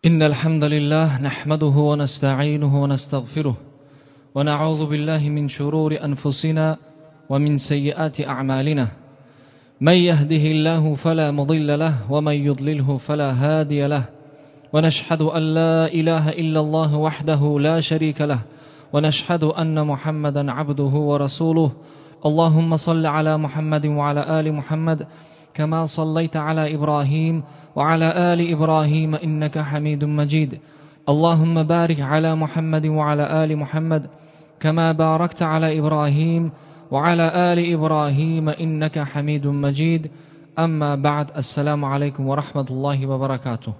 إن الحمد لله نحمده ونستعينه ونستغفره ونعوذ بالله من شرور أنفسنا ومن سيئات أعمالنا. من يهده الله فلا مضل له ومن يضلله فلا هادي له، ونشهد أن لا إله إلا الله وحده لا شريك له، ونشهد أن محمدا عبده ورسوله. اللهم صل على محمد وعلى آل محمد كما صليت على إبراهيم وعلى آل إبراهيم إنك حميد مجيد. اللهم بارك على محمد وعلى آل محمد كما باركت على إبراهيم وعلى آل إبراهيم إنك حميد مجيد. أما بعد، السلام عليكم ورحمة الله وبركاته.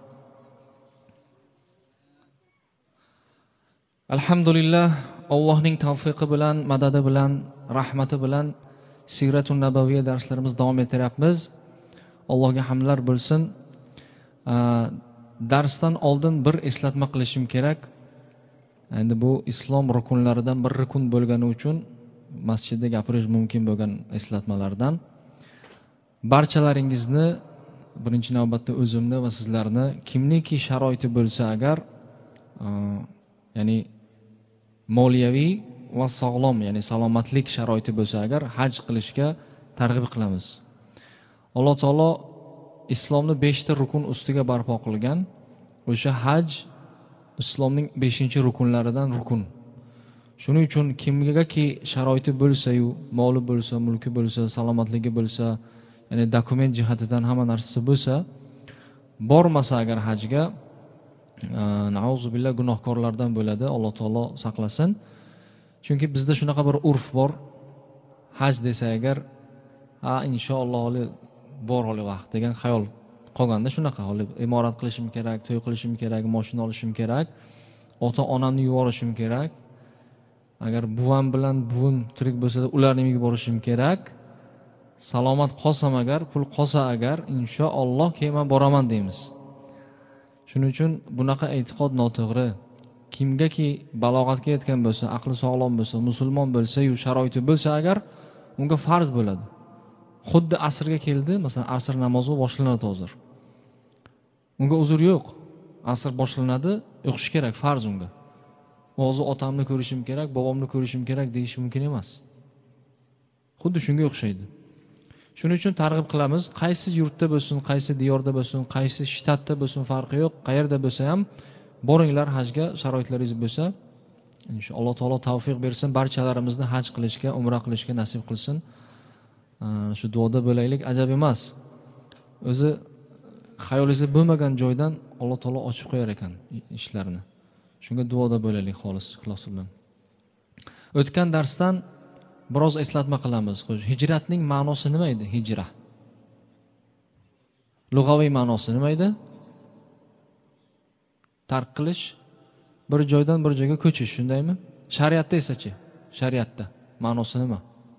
Alhamdulillah, Allohning tavfiqi bilan, madadi bilan, rahmati bilan Siratun Nabaviyya darslarimiz davom ettiryapmiz. Allohga hamdlar bo'lsin. Darsdan oldin bir eslatma qilishim kerak. Endi bu islom rukunlaridan bir rukun bo'lgani uchun masjidda gapirish mumkin bo'lgan eslatmalardan. Barchalaringizni, birinchi navbatda o'zimni va sizlarni, kimniki sharoiti bo'lsa agar, ya'ni moliyaviy va sog'lom, ya'ni salomatlik sharoiti bo'lsa agar haj qilishga targ'ib qilamiz. Alloh taolo islomni 5 ta rukun ustiga barpo qilgan. O'sha haj islomning 5-rukunlaridan rukun. Shuning uchun kimgaki sharoiti bo'lsa-yu, moli bo'lsa, mulki bo'lsa, salomatligi bo'lsa, ya'ni dokument jihatidan hamma narsasi bo'lsa, bormasa agar hajga, nauzubillah, gunohkorlardan bo'ladi. Alloh taolo saqlasin. Chunki bizda shunaqa bir urf bor. Haj desa agar, inshaalloh bor hali vaqt degan xayol qolganda, shunaqa hali imorat qilishim kerak, to'y qilishim kerak, mashina olishim kerak, ota-onamni yuborishim kerak. Agar buvam bilan buvim tirik bo'lsa, ularni uyiga borishim kerak. Salomat qolsam agar, pul qolsa agar, inshaalloh keyin boraman deymiz. Shuning uchun bunaqa e'tiqod noto'g'ri. Kimgaki balog'atga yetgan bo'lsa, aqli sog'lom bo'lsa, musulmon bo'lsa-yu, sharoiti bo'lsa agar, unga farz bo'ladi. Xuddi asrga keldi, masalan, asr namozi boshlanadi hozir. Unga uzr yo'q. Asr boshlanadi, o'qish kerak, farz unga. Hozir otamni ko'rishim kerak, bobomni ko'rishim kerak deyish mumkin emas. Xuddi shunga o'xshaydi. Shuning uchun targ'ib qilamiz. Qaysi yurtda bo'lsin, qaysi diyorda bo'lsin, qaysi shtatda bo'lsin, farqi yo'q. Qayerda bo'lsa ham boringlar hajga, sharoitlaringiz bo'lsa. Inshaalloh Alloh taolo tavfiq bersin, barchalarimizni haj qilishga, umra qilishga nasib qilsin. Shu duoda bo'laylik. Ajab emas. O'zi xayolingizda bo'lmagan joydan Alloh taolo ochib qo'yar ekan ishlarni. Shunga duoda bo'laylik xolis, ixlos bilan. O'tgan darsdan biroz eslatma qilamiz. Hijratning ma'nosi nima edi? Hijra. Lug'aviy ma'nosi nima edi? Tark qilish, bir joydan bir joyga ko'chish, shundaymi? Shariatda esa-chi? Shariatda ma'nosi nima?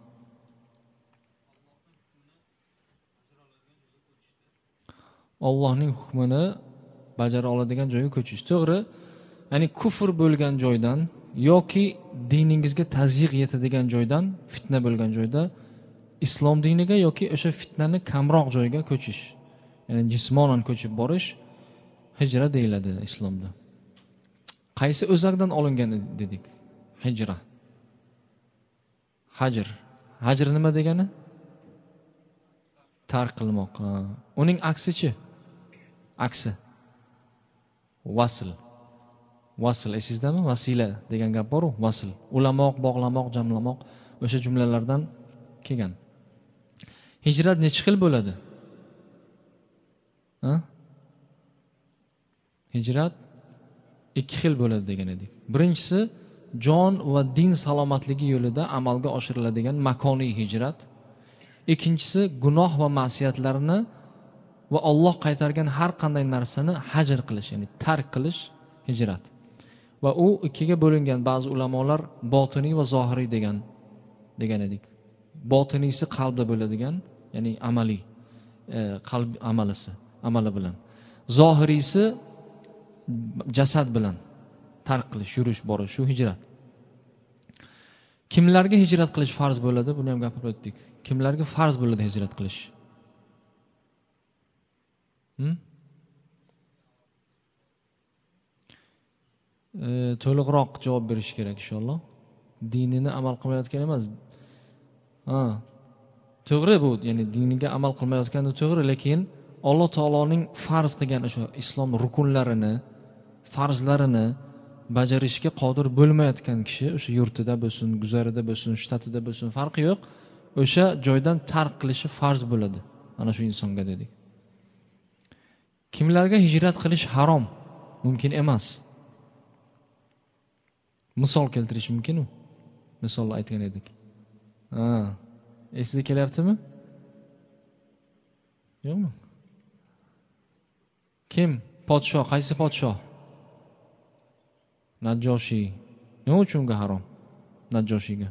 Allohning hukmini bajara oladigan joyga ko'chish. To'g'ri, ya'ni kufr bo'lgan joydan yoki diningizga tazyiq yetadigan joydan, fitna bo'lgan joyda islom diniga yoki o'sha fitnani kamroq joyga ko'chish, ya'ni jismonan ko'chib borish hijra deyiladi islomda. Qaysi o'zakdan olingan dedik? Hijra. Hajr. Hajr nima degani? Tark qilmoq. Uning aksichi? Aksi. Vasl. Vasl esizdami? Vasila degan gap bor-ku, vasl. Ulamoq, bog'lamoq, jamlamoq, o'sha jumlalardan kelgan. Hijrat necha xil bo'ladi? Hijrat 2 xil bo'ladi degan edik. Birinchisi jon va din salomatligi yo'lida amalga oshiriladigan makoniy hijrat. Ikkinchisi gunoh va ma'siyatlarni va Alloh qaytargan har qanday narsani hajr qilish, ya'ni tark qilish hijrat. Va u ikkiga bo'lingan. Ba'zi ulamolar botiniy va zohiriy degan edik. Botiniysi qalbda bo'ladigan, ya'ni amaliy, qalb amali bilan. Zohiriysi jasad bilan tark qilish, yurish, borish, shu hijrat. Kimlarga hijrat qilish farz bo'ladi? Buni ham gapirib o'tdik. Kimlarga farz bo'ladi hijrat qilish? to'liqroq javob berish kerak inshaalloh. Dinini amal qilmayotgan emas. Ha. To'g'ri bu, ya'ni diniga amal qilmayotgani to'g'ri, lekin Alloh taoloning farz qilgan o'sha islom rukunlarini, farzlarini bajarishga qodir bo'lmayotgan kishi o'sha yurtida bo'lsin, guzarida bo'lsin, shtatida bo'lsin, farqi yo'q, o'sha joydan tark qilishi farz bo'ladi. Ana shu insonga dedik. Kimlarga hijrat qilish harom? Mumkin emas. Misol keltirish mumkin-ku. Misol aytgan edik. Esingizga kelyaptimi? Yo'qmi? Kim? Podshoh, qaysi podshoh? Najjoshiy. Nima uchun unga harom? Najjoshiyga.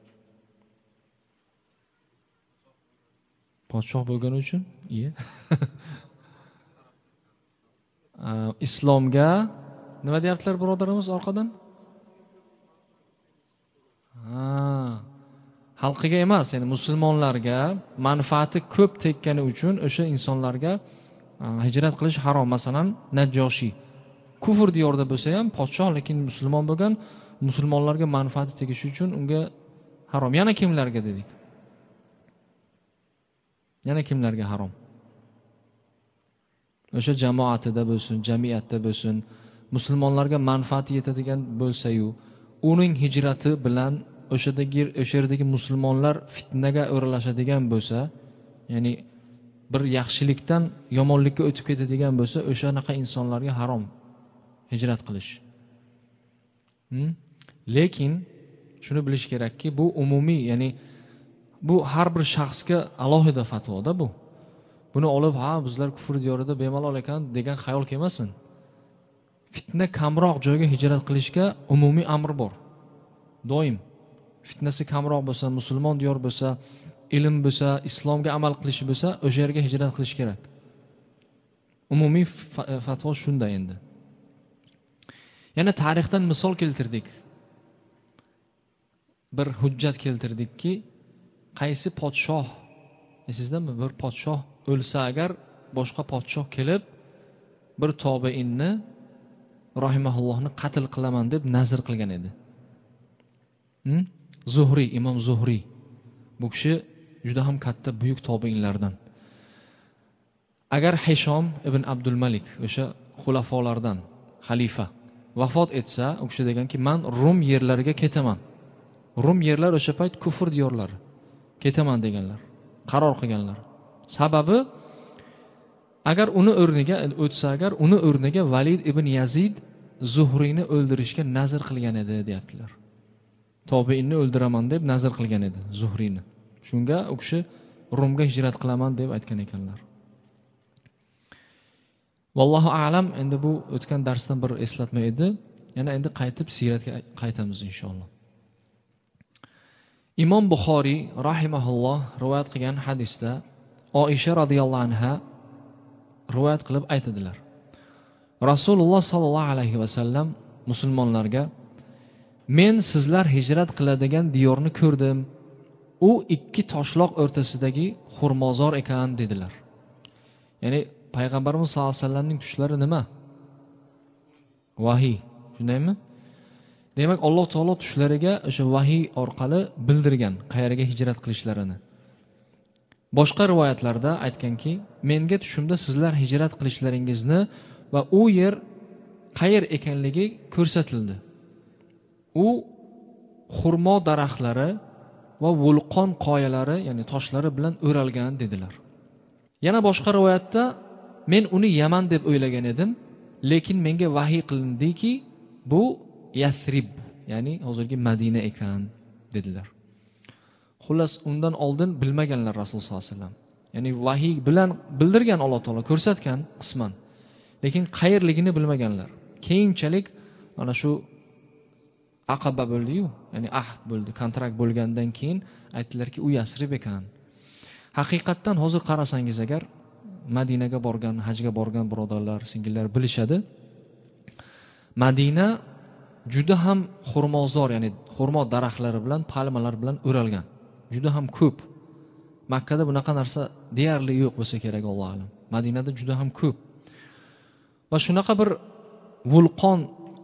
Podshoh bo'lgani uchun? Iye. Islomga nima deyaptilar birodarimiz orqadan? Xalqiga emas, ya'ni musulmonlarga manfaati ko'p tekkani uchun o'sha insonlarga hijrat qilish harom. Masalan, Najjoshiy kufr diyorida bo'lsa ham podshoh, lekin musulmon bo'lgan, musulmonlarga manfaati tegishi uchun unga harom. Yana kimlarga dedik? Yana kimlarga harom? O'sha jamoatida bo'lsin, jamiyatda bo'lsin, musulmonlarga manfaati yetadigan bo'lsa-yu, uning hijrati bilan o'sha yerdagi musulmonlar fitnaga o'ralashadigan bo'lsa, ya'ni bir yaxshilikdan yomonlikka o'tib ketadigan bo'lsa, o'shanaqa insonlarga harom hijrat qilish. Lekin shuni bilish kerakki, bu umumiy, ya'ni bu har bir shaxsga alohida fatvoda bu. Buni olib, bizlar kufr diyorida bemalol ekan degan xayol kelmasin. Fitna kamroq joyga hijrat qilishga umumiy amr bor. Doim fitnasi kamroq bo'lsa, musulmon diyor bo'lsa, ilm bo'lsa, islomga amal qilishi bo'lsa, o'sha yerga hijrat qilish kerak. Umumiy fatvo shunday endi. Yana tarixdan misol keltirdik. Bir hujjat keltirdikki, qaysi podshoh, esizdami? Bir podshoh o'lsa agar, boshqa podshoh kelib bir tobiinni rahimahullohni qatl qilaman deb nazr qilgan edi. Zuhriy, Imom Zuhriy. Bu kishi juda ham katta buyuk tobiinlardan. Agar Hishom ibn Abdul Malik, o'sha xulafolardan xalifa vafot etsa, u kishi deganki, men Rum yerlariga ketaman. Rum yerlar o'sha payt kufr diyorlari. Ketaman deganlar, qaror qilganlar. Sababi, agar uni o'rniga o'tsa, agar uni o'rniga Valid ibn Yazid Zuhriyni o'ldirishga nazr qilgan edi, deyaptilar. Tobiinni o'ldiraman deb nazr qilgan edi Zuhriyni. Shunga u kishi Rumga hijrat qilaman deb aytgan ekanlar. Vallohu a'lam. Endi bu o'tgan darsdan bir eslatma edi. Yana endi qaytib siyratga qaytamiz inshaalloh. Imom Buxoriy rahimahulloh rivoyat qilgan hadisda Oisha radhiyallohu anha rivoyat qilib aytadilar. Rasululloh sallallohu alayhi va sallam musulmonlarga, men sizlar hijrat qiladigan diyorni ko'rdim. U ikki toshloq o'rtasidagi xurmozor ekan dedilar. Ya'ni payg'ambarimiz sollallohu alayhi vasallamning tushlari nima? Vahiy, shundaymi? Demak, Alloh taolo tushlariga o'sha vahiy orqali bildirgan qayerga hijrat qilishlarini. Boshqa rivoyatlarda aytganki, menga tushimda sizlar hijrat qilishlaringizni va u yer qayer ekanligi ko'rsatildi. U xurmo daraxtlari va vulqon qoyalari, ya'ni toshlari bilan o'ralgan dedilar. Yana boshqa rivoyatda men uni Yaman deb o'ylagan edim, lekin menga vahiy qilindiki, bu Yathrib, ya'ni hozirgi Madina ekan dedilar. Xullas, undan oldin bilmaganlar Rasululloh sollallohu alayhi vasallam. Ya'ni vahiy bilan bildirgan Alloh taolo, ko'rsatgan qisman. Lekin qayerligini bilmaganlar. Keyinchalik mana shu aqaba bo'ldi-yu, ya'ni ahd bo'ldi, kontrakt bo'lgandan keyin aytdilarki, u Yasrib ekan. Haqiqatdan hozir qarasangiz agar Madinaga borgan, hajga borgan birodarlar, singillar bilishadi. Madina juda ham xurmozor, ya'ni xurmo daraxtlari bilan, palmalar bilan o'ralgan. Juda ham ko'p. Makkada bunaqa narsa deyarli yo'q bo'lsa kerak, Alloh alam. Madinada juda ham ko'p. Va shunaqa bir vulqon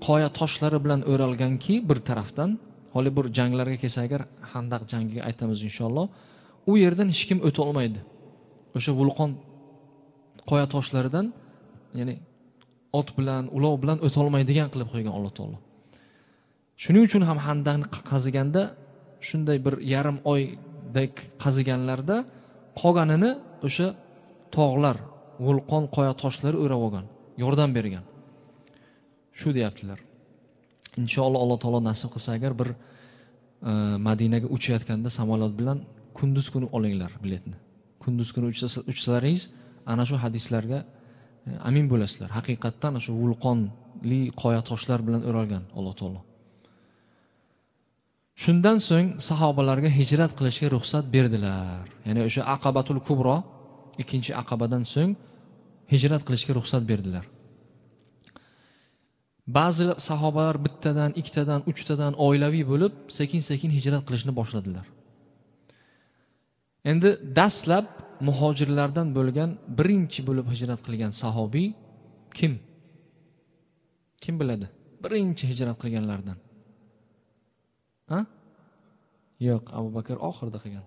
qoya toshlari bilan o'ralganki, bir tarafdan hali bir janglarga kelsa agar, Handaq jangiga aytamiz inshaalloh, u yerdan hech kim o'ta olmaydi. O'sha vulqon qoya toshlaridan, ya'ni ot bilan, ulov bilan o'ta olmaydigan qilib qo'ygan Alloh taolo. Shuning uchun ham Handaqni qaziganda shunday bir yarim oydek qaziganlarda qolganini o'sha tog'lar, vulqon qoya toshlari o'rab olgan, yordam bergan. Shu deyaptilar. Inshaalloh Alloh taolo nasib qilsa agar bir Madinaga uchayotganda samolyot bilan kunduz kuni olinglar biletni. Kunduz kuni uchsalaringiz ana shu hadislarga amin bo'lasizlar. Haqiqatdan shu vulqonli qoya toshlar bilan o'ralgan Alloh taolo. Shundan so'ng sahobalarga hijrat qilishga ruxsat berdilar. Ya'ni o'sha Aqabatul Kubro, ikkinchi aqabadan so'ng hijrat qilishga ruxsat berdilar. Ba'zi sahobalar bittadan, ikkitadan, uchtadan oilaviy bo'lib sekin-sekin hijrat qilishni boshladilar. Endi dastlab muhojirlardan bo'lgan birinchi bo'lib hijrat qilgan sahobiy kim? Kim biladi? Birinchi hijrat qilganlardan. Ha? Yo'q, Abu Bakr oxirida qilgan.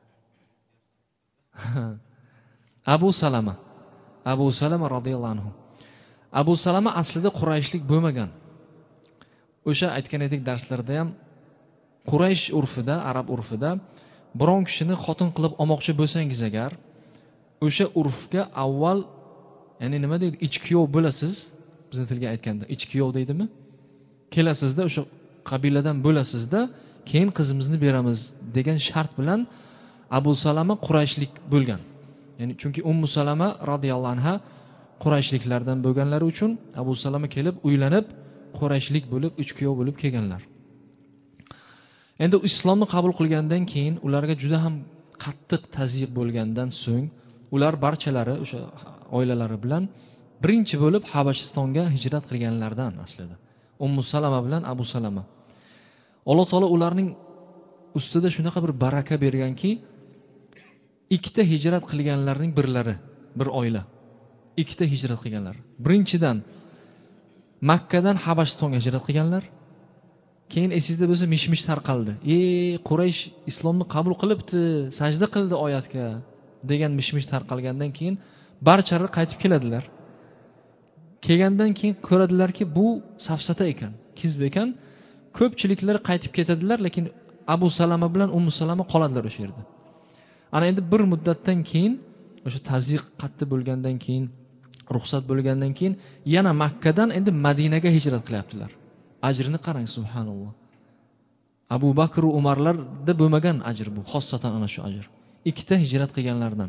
Abu Salama. Abu Salama radhiyallohu anhu. Abu Salama aslida Qurayshlik bo'lmagan. O'sha aytgan edik darslarda ham, Quraysh urfida, arab urfida biron kishini xotin qilib olmoqchi bo'lsangiz agar, o'sha urfga avval, ya'ni nima deydi, ichkiyov bo'lasiz, bizning tilga aytganda ichkiyov deydimi? Kelasizda o'sha qabiladan bo'lasizda, keyin qizimizni beramiz degan shart bilan Abu Salama Qurayshlik bo'lgan. Ya'ni chunki Ummu Salama radhiyallohu anha Qurayshliklardan bo'lganlari uchun Abu Salama kelib uylanib Qurayshlik bo'lib, ichkiyov bo'lib kelganlar. Endi islomni qabul qilgandan keyin ularga juda ham qattiq tazyiq bo'lgandan so'ng ular barchalari o'sha oilalari bilan birinchi bo'lib Habashistonga hijrat qilganlardan aslida. Ummu Salama bilan Abu Salama. Alloh taolo ularning ustida shunaqa bir baraka berganki, ikkita hijrat qilganlarning birlari, bir oila. Ikkita hijrat qilganlar. Birinchidan Makkadan Habashistonga hijrat qilganlar. Keyin esingizda bo'lsa mish-mish tarqaldi. Quraysh islomni qabul qilibdi, sajda qildi oyatga degan mish-mish tarqalgandan keyin barchalari qaytib keladilar. Kelgandan keyin ko'radilarki, bu safsata ekan, kizb ekan. Ko'pchiliklar qaytib ketadilar, lekin Abu Salama bilan Ummu Salama qoladilar o'sha yerda. Ana endi bir muddatdan keyin, o'sha tazyiq qattiq bo'lgandan keyin, ruxsat bo'lgandan keyin yana Makkadan endi Madinaga hijrat qilyaptilar. Ajrini qarang, subhanalloh. Abu Bakr va Umarlarda bo'lmagan ajr bu, xossatan ana shu ajr. Ikkita hijrat qilganlardan.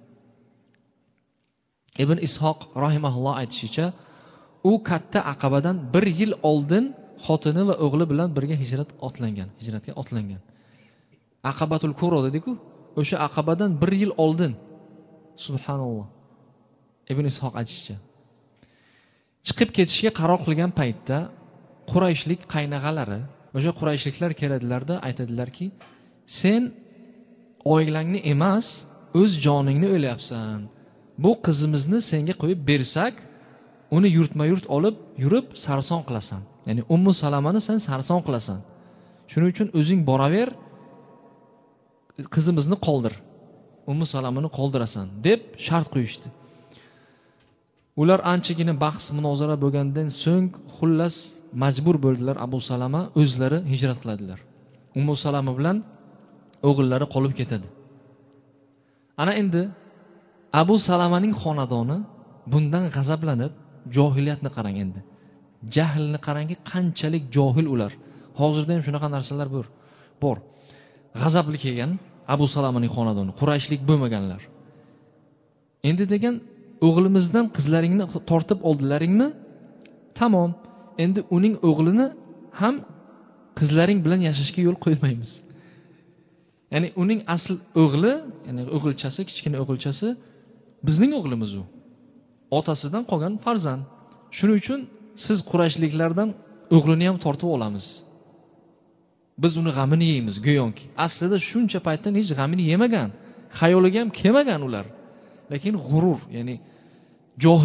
Ibn Ishoq rahimahulloh aytishicha, u katta aqabadan 1 yil oldin xotini va o'g'li bilan birga hijratga otlangan. Aqabatul Kubro dedi-ku, o'sha aqabadan 1 yil oldin. Subhanalloh. Ibn Ishoq aytishicha. Chiqib ketishga qaror qilgan paytda Qurayshlik qaynag'alari, o'sha Qurayshliklar keladilarda aytadilarki, sen oilangni emas, o'z joningni o'ylayapsan. Bu qizimizni senga qo'yib bersak, uni yurtma-yurt olib yurib sarson qilasan. Ya'ni Ummu Salamani sen sarson qilasan. Shuning uchun o'zing boraver, qizimizni qoldir. Ummu Salamani qoldirasan deb shart qo'yishdi. Ular anchagina bahs munozara bo'lgandan so'ng xullas majbur bo'ldilar. Abu Salama o'zlari hijrat qiladilar. Ummu Salama bilan o'g'illari qolib ketadi. Ana endi Abu Salamaning xonadoni bundan g'azablanib, johiliyatni qarang endi. Jahlni qarangki, qanchalik johil ular. Hozirda ham shunaqa narsalar bor. G'azabli kelgan Abu Salamaning xonadoni, Qurayshlik bo'lmaganlar. Endi degan, o'g'limizdan qizlaringni tortib oldilaringmi? Tamom. Endi uning o'g'lini ham qizlaring bilan yashashga yo'l qo'ymaymiz. Ya'ni uning asl o'g'li, ya'ni o'g'ilchasi, kichkina o'g'ilchasi bizning o'g'limiz u. Otasidan qolgan farzand. Shuning uchun siz Qurayshliklardan o'g'lini ham tortib olamiz. Biz uni g'amini yeymiz, go'yoki. Aslida shuncha paytdan hech g'amini yemagan, xayoliga ham kelmagan ular. Lekin g'urur, ya'ni johiliyat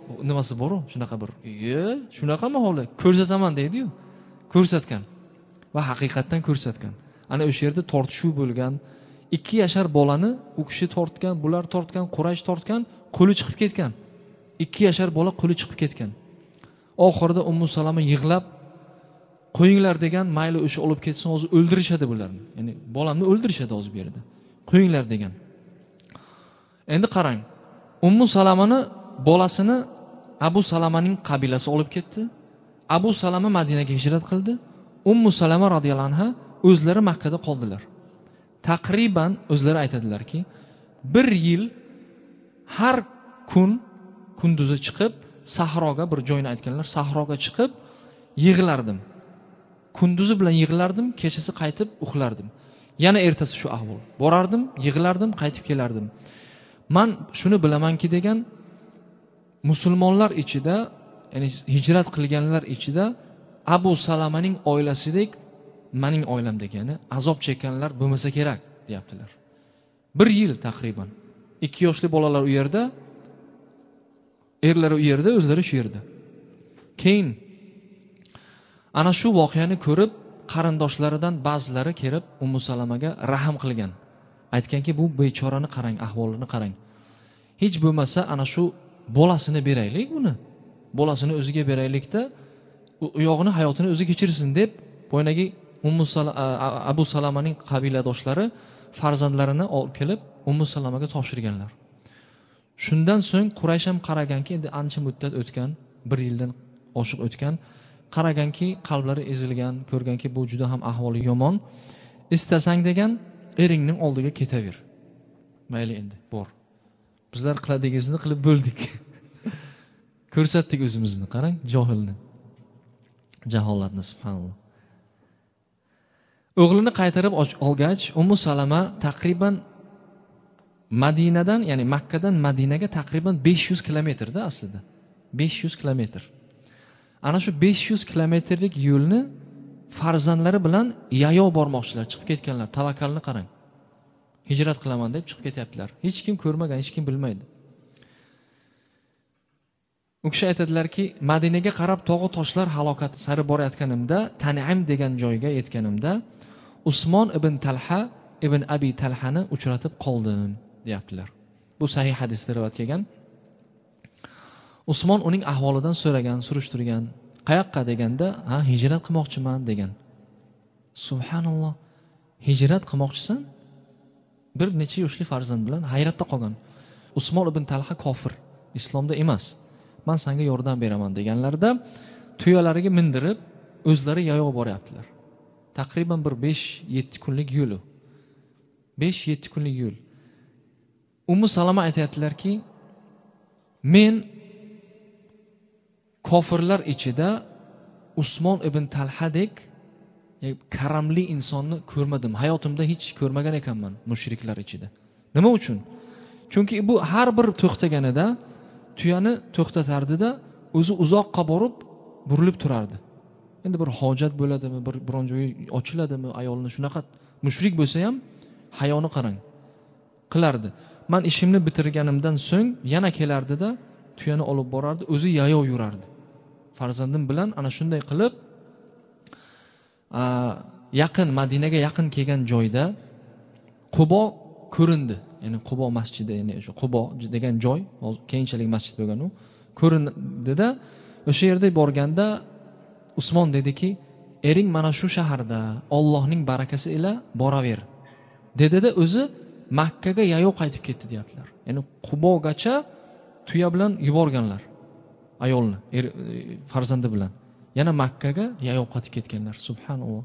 nimasi bor-ku, shunaqa bir, shunaqami holi? Ko'rsataman deydi-yu. Ko'rsatgan va haqiqatdan ko'rsatgan. Ana o'sha yerda tortishuv bo'lgan. 2 yashar bolani u kishi tortgan, bular tortgan, Quraysh tortgan, qo'li chiqib ketgan. 2 yashar bola qo'li chiqib ketgan. Oxirida Ummu Salama yig'lab, qo'yinglar degan, mayli o'sha olib ketsin, hozir o'ldirishadi bularni. Ya'ni bolamni o'ldirishadi hozir bu yerda. Qo'yinglar degan. Endi qarang. Ummu Salamani bolasini Abu Salamaning qabilasi olib ketdi. Abu Salama Madinaga hijrat qildi. Ummu Salama radhiyallohu anha o'zlari Makka da qoldilar. Taqriban o'zlari aytadilarki, 1 yil har kun kunduzi chiqib, sahroga, bir joyni aytganlar, sahroga chiqib yig'lardim. Kunduzi bilan yig'lardim, kechasi qaytib uxlardim. Yana ertasi shu ahvol. Borardim, yig'lardim, qaytib kelardim. Men shuni bilamanki degan, musulmonlar ichida, ya'ni hijrat qilganlar ichida Abu Salamaning oilasidek mening oilam degani azob chekkanlar bo'lmasa kerak, deyaptilar. 1 yil taqriban. 2 yoshli bolalar u yerda, erlari u yerda, o'zlari shu yerda. Keyin ana shu voqeani ko'rib, qarindoshlaridan ba'zilari kelib Ummu Salamaga rahim qilgan. Aytganki, bu bechorani qarang, ahvolini qarang. Hech bo'lmasa ana shu bolasini beraylik uni. Bolasini o'ziga beraylikda, u yog'ini hayotini o'zi kechirsin deb, bo'ynagi Abu Salamaning qabiladoshlari farzandlarini olib kelib Ummu Salamaga topshirganlar. Shundan so'ng Quraysh ham qaraganki, endi ancha muddat o'tgan, 1 yildan oshiq o'tgan, qaraganki, qalblari ezilgan, ko'rganki, bu juda ham ahvoli yomon. Istasang degan, eringning oldiga ketaver. Mayli endi, bor. Bizlar qiladigingizni qilib bo'ldik. Ko'rsatdik o'zimizni, qarang, johilni. Jaholatni, subhanalloh. O'g'lini qaytarib olgach, Ummu Salama taqriban Madinadan, ya'ni Makkadan Madinaga taqriban 500 kilometrda aslida. 500 kilometr. Ana shu 500 kilometrlik yo'lni farzandlari bilan yayov bormoqchilar, chiqib ketganlar. Tavakkalni qarang. Hijrat qilaman deb chiqib ketyaptilar. Hech kim ko'rmagan, hech kim bilmaydi. U kishi aytadilarki, Madinaga qarab tog'u toshlar halokati sari borayotganimda, Tan'im degan joyga yetganimda, Usmon ibn Talha ibn Abi Talhani uchratib qoldim, deyaptilar. Bu sahih hadisda rivoyat kelgan. Usmon uning ahvolidan so'ragan, surishtirgan. Qayoqqa deganda, hijrat qilmoqchiman degan. Subhanalloh. Hijrat qilmoqchisan? Bir necha yoshli farzand bilan hayratda qolgan. Usmon ibn Talha kofir, islomda emas. Men senga yordam beraman deganlarda tuyalariga mindirib, o'zlari yayov boryaptilar. Taqriban bir 5-7 kunlik yo'l. 5-7 kunlik yo'l. Ummu Salama aytayaptilarki, men kofirlar ichida Usmon ibn Talhadek karamli insonni ko'rmadim. Hayotimda hech ko'rmagan ekanman mushriklar ichida. Nima uchun? Chunki bu har bir to'xtaganida tuyani to'xtatardi-da, o'zi uzoqqa borib burilib turardi. Endi bir hojat bo'ladimi, biron joyi ochiladimi, ayolni shunaqa mushrik bo'lsa ham hayoni qarang. Qilardi. Men ishimni bitirganimdan so'ng yana kelardi-da, tuyani olib borardi, o'zi yayov yurardi. Farzandim bilan ana shunday qilib yaqin Madinaga yaqin kelgan joyda Qubo ko'rindi. Ya'ni Qubo masjidi, ya'ni o'sha Qubo degan joy, keyinchalik masjid bo'lgan u, ko'rindida o'sha yerda borganda Usmon dediki, ering mana shu shaharda Allohning barakasi ila boraver. Dedi-da o'zi Makkaga yayov qaytib ketdi, deyaptilar. Ya'ni Qubogacha tuya bilan yuborganlar ayolni, farzandi bilan. Yana Makkaga yayov qaytib ketganlar. Subhanalloh.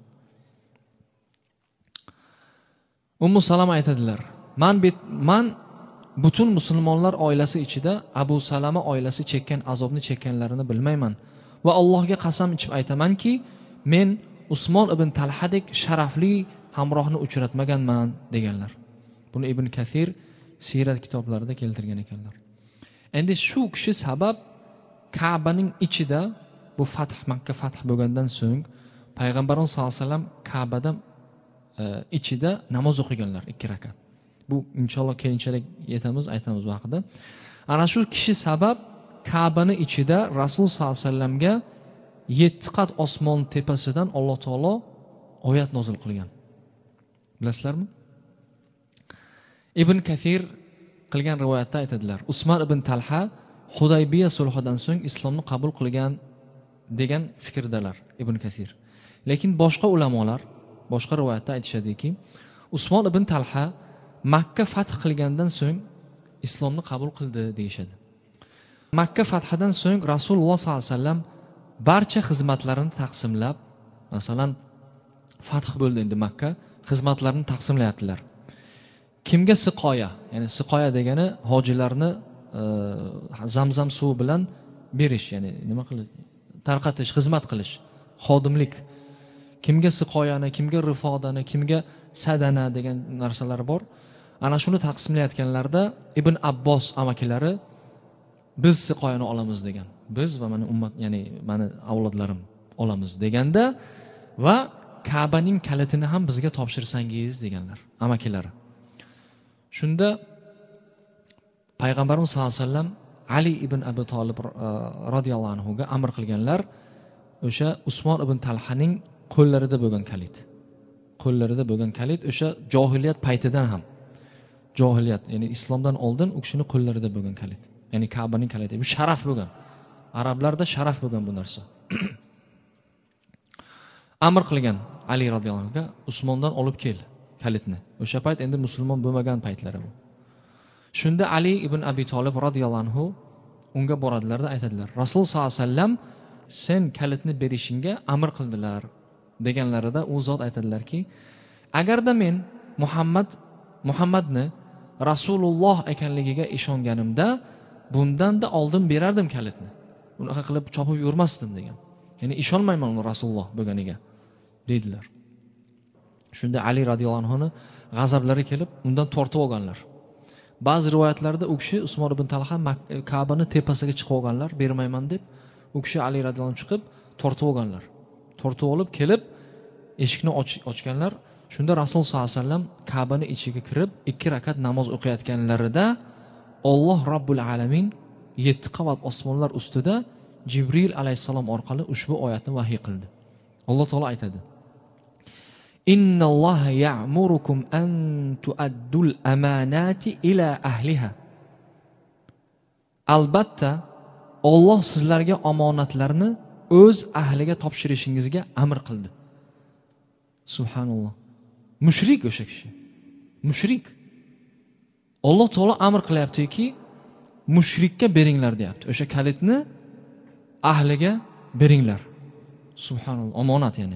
Ummu Salama aytadilar, man butun musulmonlar oilasi ichida Abu Salama oilasi chekkan azobni chekkanlarini bilmayman va Allohga qasam ichib aytamanki, men Usmon ibn Talhadek sharafli hamrohni uchratmaganman deganlar. Buni Ibn Kathir siyrat kitoblarida keltirgan ekanlar. Endi shu kishi sabab Ka'baning ichida, bu Makka fath bo'lgandan so'ng payg'ambarimiz sollallohu alayhi vasallam Ka'bada ichida namoz o'qiganlar 2 rakat. Bu inshaalloh keyinchalik aytamiz bu haqida. Ana shu kishi sabab Ka'bani ichida Rasul sollallohu alayhi vasallamga 7 qat osmon tepasidan Alloh taolo oyat nozil qilgan. Bilasizlarmi? Ibn Kathir qilgan rivoyatda aytadilar. Usmon ibn Talha Hudaybiya sulhidan so'ng islomni qabul qilgan degan fikrdalar Ibn Kathir. Lekin boshqa ulamolar boshqa rivoyatda aytishadiki, Usmon ibn Talha Makka fath qilgandan so'ng islomni qabul qildi deyshadi. Makka fathidan so'ng Rasululloh sollallohu alayhi vasallam barcha xizmatlarini taqsimlab, masalan, fath bo'ldi endi Makka, xizmatlarini taqsimlayaptilar. Kimga siqoya, ya'ni siqoya degani hojilarni zamzam suvi bilan berish, ya'ni nima qilish, tarqatish, xizmat qilish, xodimlik. Kimga siqoyani, kimga rifodani, kimga sadana degan narsalar bor. Ana shuni taqsimlayotganlarda Ibn Abbos amakilari biz siqoyani olamiz degan. Biz va meni ummat, ya'ni meni avlodlarim olamiz deganda va Ka'baning kalitini ham bizga topshirsangiz deganlar amakilari. Shunda Payg'ambarimiz sollallohu alayhi vasallam Ali ibn Abi Talib radhiyallohu anhu ga amr qilganlar o'sha Usmon ibn Talhaning qo'llarida bo'lgan kalit. Qo'llarida bo'lgan kalit o'sha johiliyat paytidan ham. Johiliyat, ya'ni islomdan oldin u kishining qo'llarida bo'lgan kalit. Ya'ni Ka'baning kaliti. Bu sharaf bo'lgan. Arablarda sharaf bo'lgan bu narsa. Amr qilgan Ali radhiyallohu anhu ga Usmondan olib kel kalitni. O'sha payt endi musulmon bo'lmagan paytlari bu. Shunda Ali ibn Abi Talib radhiyallohu anhu unga boradilar-da aytadilar. Rasul sollallohu alayhi vasallam sen kalitni berishingga amr qildilar deganlarida u zot aytadilarki, agarda men Muhammadni Rasululloh ekanligiga ishonganimda bundan-da oldin berardim kalitni. Unaqa qilib chopib yurmasdim degan. Ya'ni ishonmayman uni Rasululloh bo'lganiga dedilar. Shunda Ali radhiyallohu anhu g'azablari kelib undan tortib olganlar. Ba'zi rivoyatlarda u kishi Usmon ibn Talha Ka'bani tepasiga chiqib olganlar, bermayman deb. U kishi Ali radhiyallohu anhu chiqib tortib olganlar. Tortib olib kelib eshikni ochganlar. Shunda Rasul sollallohu alayhi vasallam Ka'bani ichiga kirib 2 rakat namoz o'qiyotganlarida Alloh Rabbul Alamin 7 qavat osmonlar ustida Jibril alayhisalom orqali ushbu oyatni vahiy qildi. Alloh taolo aytadi: Innalloha ya'murukum an tu'addul amanati ila ahliha. Albatta Alloh sizlarga omonatlarni o'z ahliga topshirishingizga amr qildi. Subhanalloh. Mushrik o'sha kishi. Mushrik. Alloh taolo amr qilyaptiki, mushrikka beringlar deyapti. O'sha kalitni ahliga beringlar. Subhanalloh, omonat ya'ni.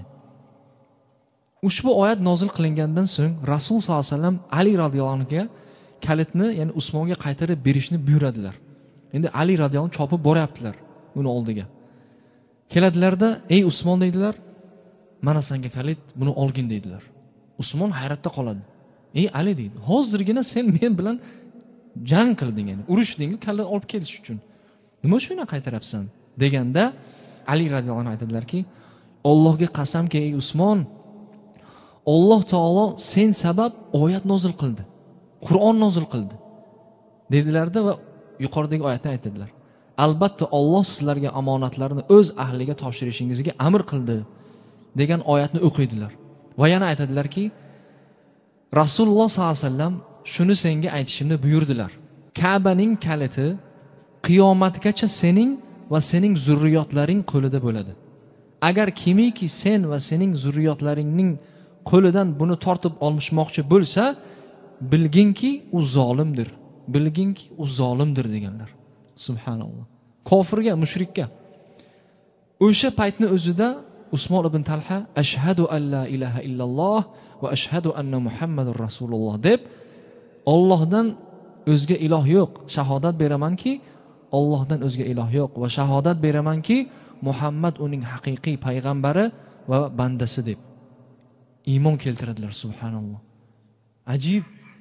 Ushbu oyat nozil qilingandan so'ng Rasul sollallohu alayhi vasallam Ali radhiyallohu anhu ga kalitni, ya'ni Usmonga qaytarib berishni buyuradilar. Endi Ali radhiyallohu anhu chopib boryaptilar uni oldiga. Keladilarda, "Ey Usmon" deydilar, "Mana senga kalit, buni olgin" deydilar. Usmon hayratda qoladi. "Ey Ali" deydi, "Hozirgina sen men bilan jang qilding, ya'ni urushding, kalit olib kelish uchun. Nima uchun qaytaryapsan?" deganda Ali radhiyallohu anhu aytadilarki, "Allohga qasamki, ey Usmon, Alloh taolo sen sabab oyat nozil qildi. Qur'on nozil qildi." dedilarda va yuqoridagi oyatni aytadilar. Albatta Alloh sizlarga omonatlarni o'z ahliga topshirishingizga amr qildi degan oyatni o'qiydilar. Va yana aytadilarki, Rasululloh sollallohu alayhi vasallam shuni senga aytishimni buyurdilar. Ka'baning kaliti qiyomatgacha sening va sening zurriyotlaring qo'lida bo'ladi. Agar kimiki sen va sening zurriyotlaringning qo'lidan buni tortib olmoqchi bo'lsa, bilginki u zolimdir. Bilginki u zolimdir deganlar. Subhanalloh. Kofirga, mushrikka. O'sha paytni o'zida Usmon ibn Talha ashhadu an la ilaha illalloh va ashhadu anna Muhammadur Rasululloh deb Allohdan o'zga iloh yo'q, shahodat beramanki Allohdan o'zga iloh yo'q va shahodat beramanki Muhammad uning haqiqiy payg'ambari va bandasi deb iymon keltiradilar. Subhanalloh. Ajib.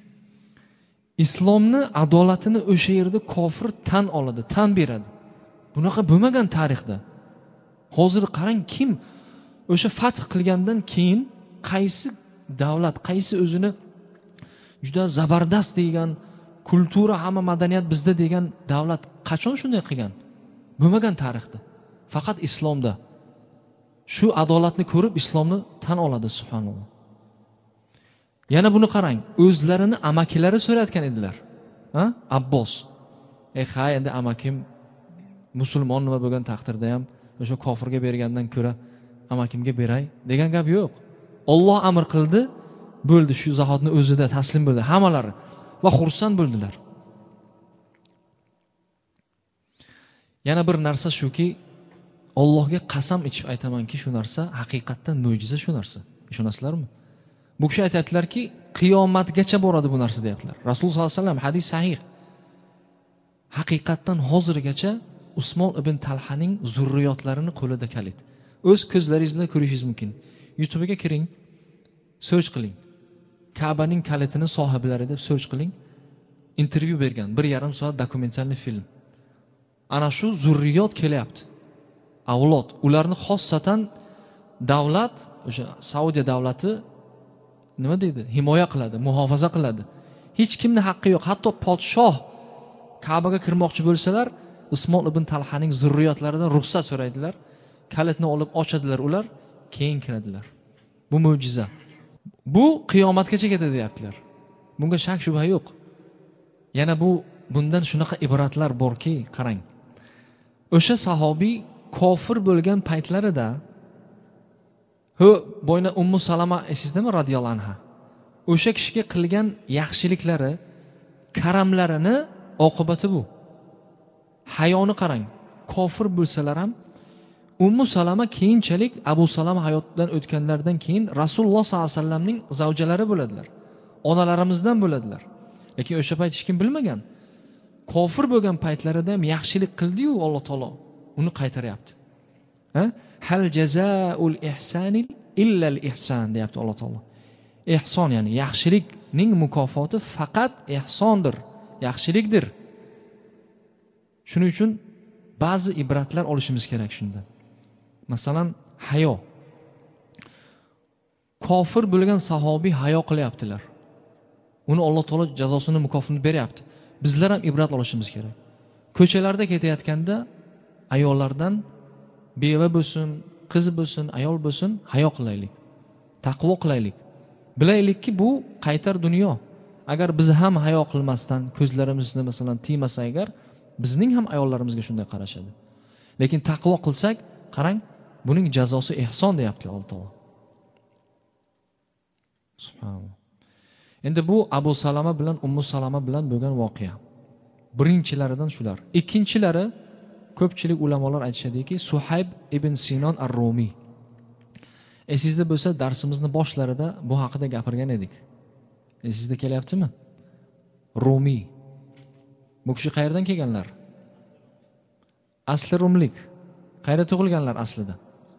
Islomni adolatini o'sha yerda kofir tan oladi, tan beradi. Bunaqa bo'lmagan tarixda. Hozir qarang, kim o'sha fath qilgandan keyin qaysi davlat, qaysi o'zini juda zabardast degan kultura, hamma madaniyat bizda degan davlat qachon shunday qilgan? Bo'lmagan tarixda. Faqat islomda. Shu adolatni ko'rib islomni tan oladi, subhanalloh. Yana buni qarang, o'zlarini amakilari so'rayotgan edilar. Abbos. Ha, endi amakim musulmon nima bo'lgan taqdirda ham o'sha kofirga bergandan ko'ra amakimga beray degan gap yo'q. Alloh amr qildi, bo'ldi, shu zahotni o'zida taslim bo'ldi hammalari va xursand bo'ldilar. Yana bir narsa shuki, Allohga qasam ichib aytamanki, shu narsa haqiqatdan mo'jiza shu narsa. Ishonasizlarmi? Bu kishi aytadilarki, qiyomatgacha boradi bu narsa deyaptilar. Rasululloh sollallohu alayhi vasallam hadis sahih. Haqiqatdan hozirgacha Usmon ibn Talhaning zurriyotlarini qo'lida kalit. O'z ko'zlaringiz bilan ko'rishingiz mumkin. YouTube'ga kiring, search qiling. Ka'baning kalitini sohiblari deb search qiling. Intervyu bergan 1,5 soat dokumentarli film. Ana shu zurriyot kelyapti. Avlod, ularni xossatan davlat, o'sha Saudiya davlati nima deydi? Himoya qiladi, muhofaza qiladi. Hech kimning haqqi yo'q. Hatto podshoh Ka'baga kirmoqchi bo'lsalar, Usmon ibn Talhaning zurriyotlaridan ruxsat so'raydilar. Kalitni olib ochadilar ular, keyin kiradilar. Bu mo'jiza. Bu qiyomatgacha ketadi deyaptilar. Bunga shak shubha yo'q. Yana bundan shunaqa ibratlar borki, qarang. O'sha sahobiy kofir bo'lgan paytlarida boyna Ummu Salama esizdami radhiyallohu anha? O'sha kishiga qilgan yaxshiliklari, karamlarini oqibati bu. Hayoni qarang. Kofir bo'lsalar ham Ummu Salama keyinchalik Abu Salama hayotdan o'tganlardan keyin Rasululloh sollallohu alayhi vasallamning zavjalari bo'ladilar. Onalarimizdan bo'ladilar. Lekin o'sha payt hech kim bilmagan. Kofir bo'lgan paytlarida ham yaxshilik qildi-yu Alloh taolo uni qaytaryapti. Hal jazaa'ul ihsani illa al-ihsan deyapti Alloh taolo. Ihson ya'ni yaxshilikning mukofoti faqat ihsondir, yaxshilikdir. Shuning uchun ba'zi ibratlar olishimiz kerak shunda. Masalan, hayo. Kofir bo'lgan sahobiy hayo qilyaptilar. Uni Alloh taolo jazosini, mukofotini beryapti. Bizlar ham ibrat olishimiz kerak. Ko'chalarda ketayotganda ayollardan beva bo'lsin, qiz bo'lsin, ayol bo'lsin, hayo qilaylik. Taqvo qilaylik. Bilaylikki bu qaytar dunyo. Agar biz ham hayo qilmasdan ko'zlarimizni masalan tiymasa agar, bizning ham ayollarimizga shunday qarashadi. Lekin taqvo qilsak, qarang, buning jazosi ihson deyapti Alloh taolo. Subhanalloh. Endi bu Abu Salama bilan Ummu Salama bilan bo'lgan voqea. Birinchilaridan shular. Ikkinchilari ko'pchilik ulamolar aytishadiki, Suhayb ibn Sinon ar-Rumi. Esingizda bo'lsa, darsimizni boshlarida bu haqida gapirgan edik. Esingizda kelyaptimi? Rumi. Bu kishi qayerdan kelganlar? Asli rumlik. Qayerda tug'ilganlar aslida?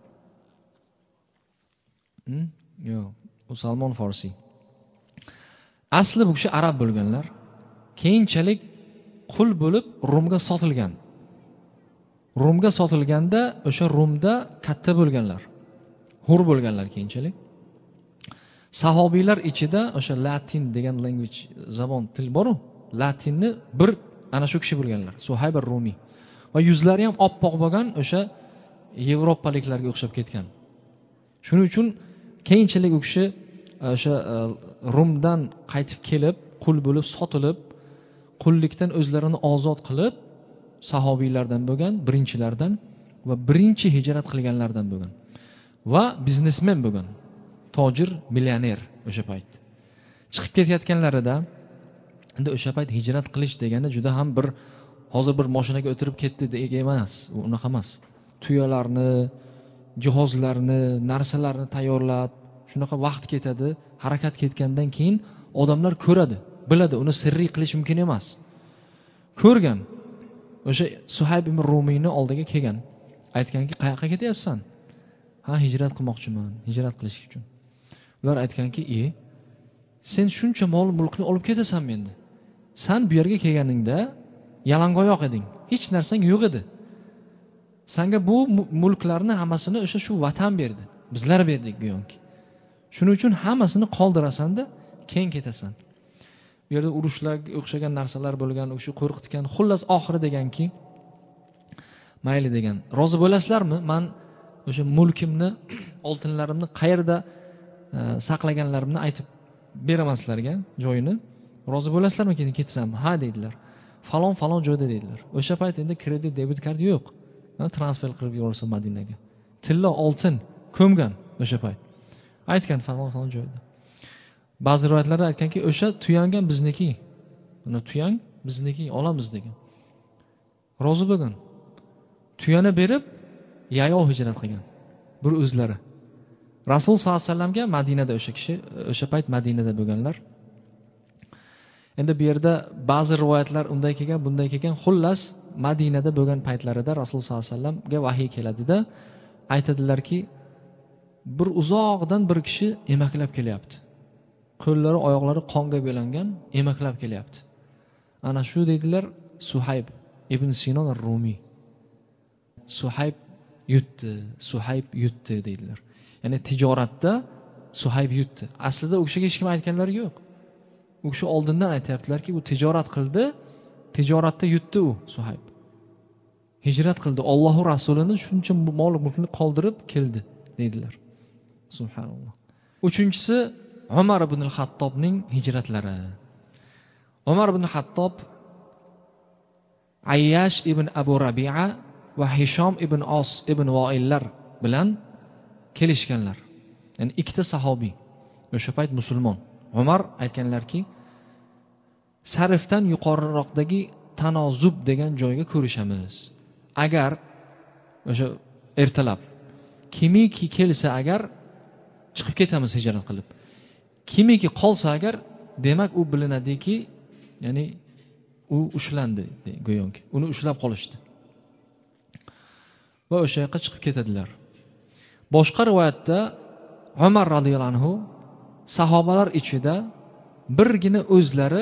Yo'q, u Salmon Farsi. Asli bu kishi arab bo'lganlar. Keyinchalik qul bo'lib Rumga sotilgan. Rumga sotilganda o'sha Rumda katta bo'lganlar. Hur bo'lganlar keyinchalik. Sahobiylar ichida o'sha Latin degan language zabon til bor-ku. Latinni bir ana shu kishi bo'lganlar. Suhayb ar-Rumi. Va yuzlari ham oppoq bo'lgan, o'sha Yevropaliklarga o'xshab ketgan. Shuning uchun keyinchalik u kishi o'sha Rumdan qaytib kelib, qul bo'lib sotilib, qullikdan o'zlarini ozod qilib, sahobiylardan bo'lgan, birinchilardan va birinchi hijrat qilganlardan bo'lgan. Va biznesmen bo'lgan. Tojir, millioner o'sha payt. Chiqib ketayotganlarida endi o'sha payt hijrat qilish degani juda ham bir hozir bir mashinaga o'tirib ketdi degan emas, unaqa emas. Tuyalarni, jihozlarni, narsalarni tayyorlab, shunaqa vaqt ketadi. Harakat ketgandan keyin odamlar ko'radi, biladi, uni sirriy qilish mumkin emas. Ko'rgan. O'sha Suhayb ibn Rumiyni oldiga kelgan. Aytganki, "Qayoqqa ketyapsan?" "Ha, hijrat qilmoqchiman, hijrat qilish uchun." Ular aytganki, sen shuncha mol mulkni olib ketasanmi endi? Sen bu yerga kelganingda yalangoyoq eding. Hech narsang yo'q edi. Senga bu mulklarni hammasini o'sha shu vatan berdi. Bizlar berdik go'yoki. Shuning uchun hammasini qoldirasan-da, keyin ketasan. Bu yerda urushlarga o'xshagan narsalar bo'lgan, o'sha qo'rqitgan, xullas oxiri deganki, mayli degan. Rozi bo'lasizlarmi? Men o'sha mulkimni, oltinlarimni qayerda saqlaganlarimni aytib beraman sizlarga joyini. Rozi bo'lasizlarmi keyin ketsam? Ha dedilar. Falon joyda dedilar. O'sha payt endi kredit debit karti yo'q. Transfer qilib yuborsa Madinaga. Tilla oltin ko'mgan o'sha payt. Aytgan falon joyda. Ba'zi rivoyatlarda aytganki, o'sha tuyangan bizniki. Uni tuyang bizniki, olamiz degan. Rozi bo'lgan. Tuyani berib, yayov hijrat qilgan. Bir o'zlari. Rasul sollallohu alayhi vasallamga Madinada o'sha kishi, o'sha payt Madinada bo'lganlar. Endi bu yerda ba'zi rivoyatlar unday kelgan, bunday kelgan. Xullas, Madinada bo'lgan paytlarida Rasul sollallohu alayhi vasallamga vahiy keladida, aytadilarki, bir uzoqdan bir kishi emaklab kelyapti. Qo'llari, oyoqlari qonga belangan, emaklab kelyapti. Ana shu deydilar Suhayb ibn Sinon ar-Rumi. Suhayb yutdi deydilar. Ya'ni tijoratda Suhayb yutdi. Aslida u kishiga hech kim aytganlari yo'q. U kishi oldindan aytayaptilarki, u tijorat qildi, tijoratda yutdi u Suhayb. Hijrat qildi, Alloh rasulini shuncha mol mulkni qoldirib keldi deydilar. Subhanalloh. Uchinchisi Umar ibn al-Hattobning hijratlari. Umar ibn al-Hattob Ayyash ibn Abu Rabi'a va Hishom ibn Os ibn Voillar bilan kelishganlar. Ya'ni ikkita sahobiy. O'sha payt musulmon. Umar aytganlarki, sarfdan yuqoriroqdagi tanozub degan joyga ko'rishamiz. Agar o'sha ertalab kimiki kelsa agar chiqib ketamiz hijrat qilib. Kimiki qolsa agar demak u bilinadiki, ya'ni u ushlandi go'yoki. Uni ushlab qolishdi. Va o'sha yoqqa chiqib ketadilar. Boshqa rivoyatda Umar radhiyallohu anhu sahobalar ichida birgina o'zlari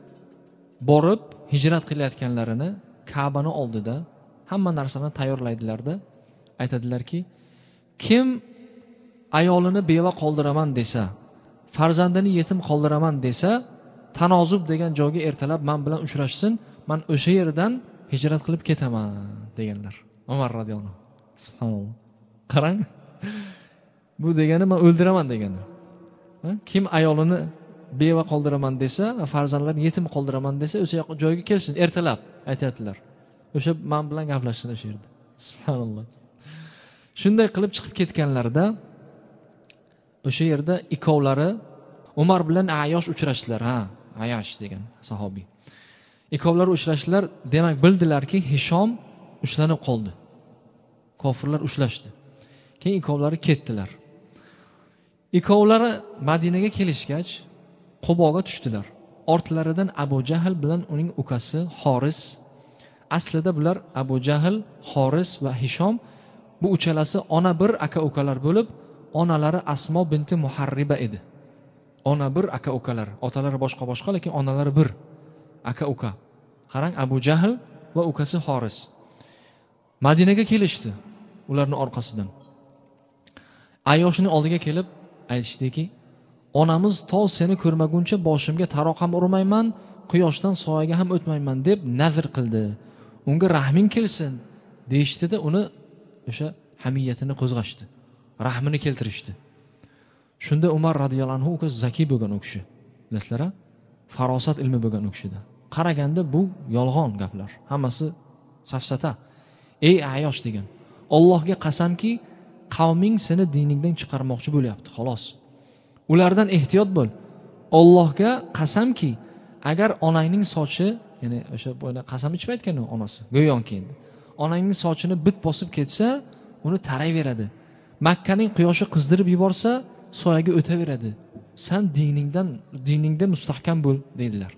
borib hijrat qilayotganlarini Ka'bani oldida hamma narsani tayyorlaydilarda aytadilarki, kim ayolini beva qoldiraman desa, farzandini yetim qoldiraman desa, tanozub degan joyga ertalab men bilan uchrashsin, men o'sha yerdan hijrat qilib ketaman deganlar. Umar radhiyallohu anhu. Subhanalloh. Qarang. Bu degani men o'ldiraman degani. Kim ayolini beva qoldiraman desa, farzandlarini yetim qoldiraman desa, o'sha joyga kelsin ertalab aytayaptilar. O'sha men bilan gaplashsin o'sha yerda. Subhanalloh. Shunday qilib chiqib ketganlarida o'sha yerda ikkovlari Umar bilan Ayyosh uchrashdilar. Ayyosh degan sahobiy. Ikkovlari uchrashdilar, demak bildilarki Hishom ushlanib qoldi. Kofirlar ushlashdi. Keyin ikkovlari ketdilar. Ikkovlari Madinaga kelishgach, Quboga tushdilar. Ortlaridan Abu Jahl bilan uning ukasi Xoris. Aslida bular Abu Jahl, Xoris va Hishom bu uchalasi ona bir aka-ukalar bo'lib, onalari Asmo binti Muharriba edi. Ona bir aka-ukalar, otalari boshqa, lekin onalari bir aka-uka. Qarang, Abu Jahl va ukasi Xoris Madinaga kelishdi ularning orqasidan. Ayyoshning oldiga kelib aytishdiki, onamiz to seni ko'rmaguncha boshimga taroq ham urmayman, quyoshdan soyaga ham o'tmayman deb nazr qildi. Unga rahming kelsin deyishdida uni o'sha hamiyatini qo'zg'ashdi. Rahmini keltirishdi. Shunda Umar radhiyallohu anhu o'zi zaki bo'lgan u kishi. Bilasizlar-a? Farosat ilmi bo'lgan u kishida. Qaraganda bu yolg'on gaplar. Hammasi safsata. Ey Ayyosh degan, Allohga qasamki, qavming seni diningdan chiqarmoqchi bo'lyapti, xolos. Ulardan ehtiyot bo'l. Allohga qasamki, agar onangning sochi, ya'ni o'sha bo'yna qasam ichib aytgan onasi, go'yoki endi. Onangning sochini bit bosib ketsa, uni tarayveradi. Makkaning quyoshi qizdirib yuborsa, soyaga o'taveradi. Sen diningda mustahkam bo'l dedilar.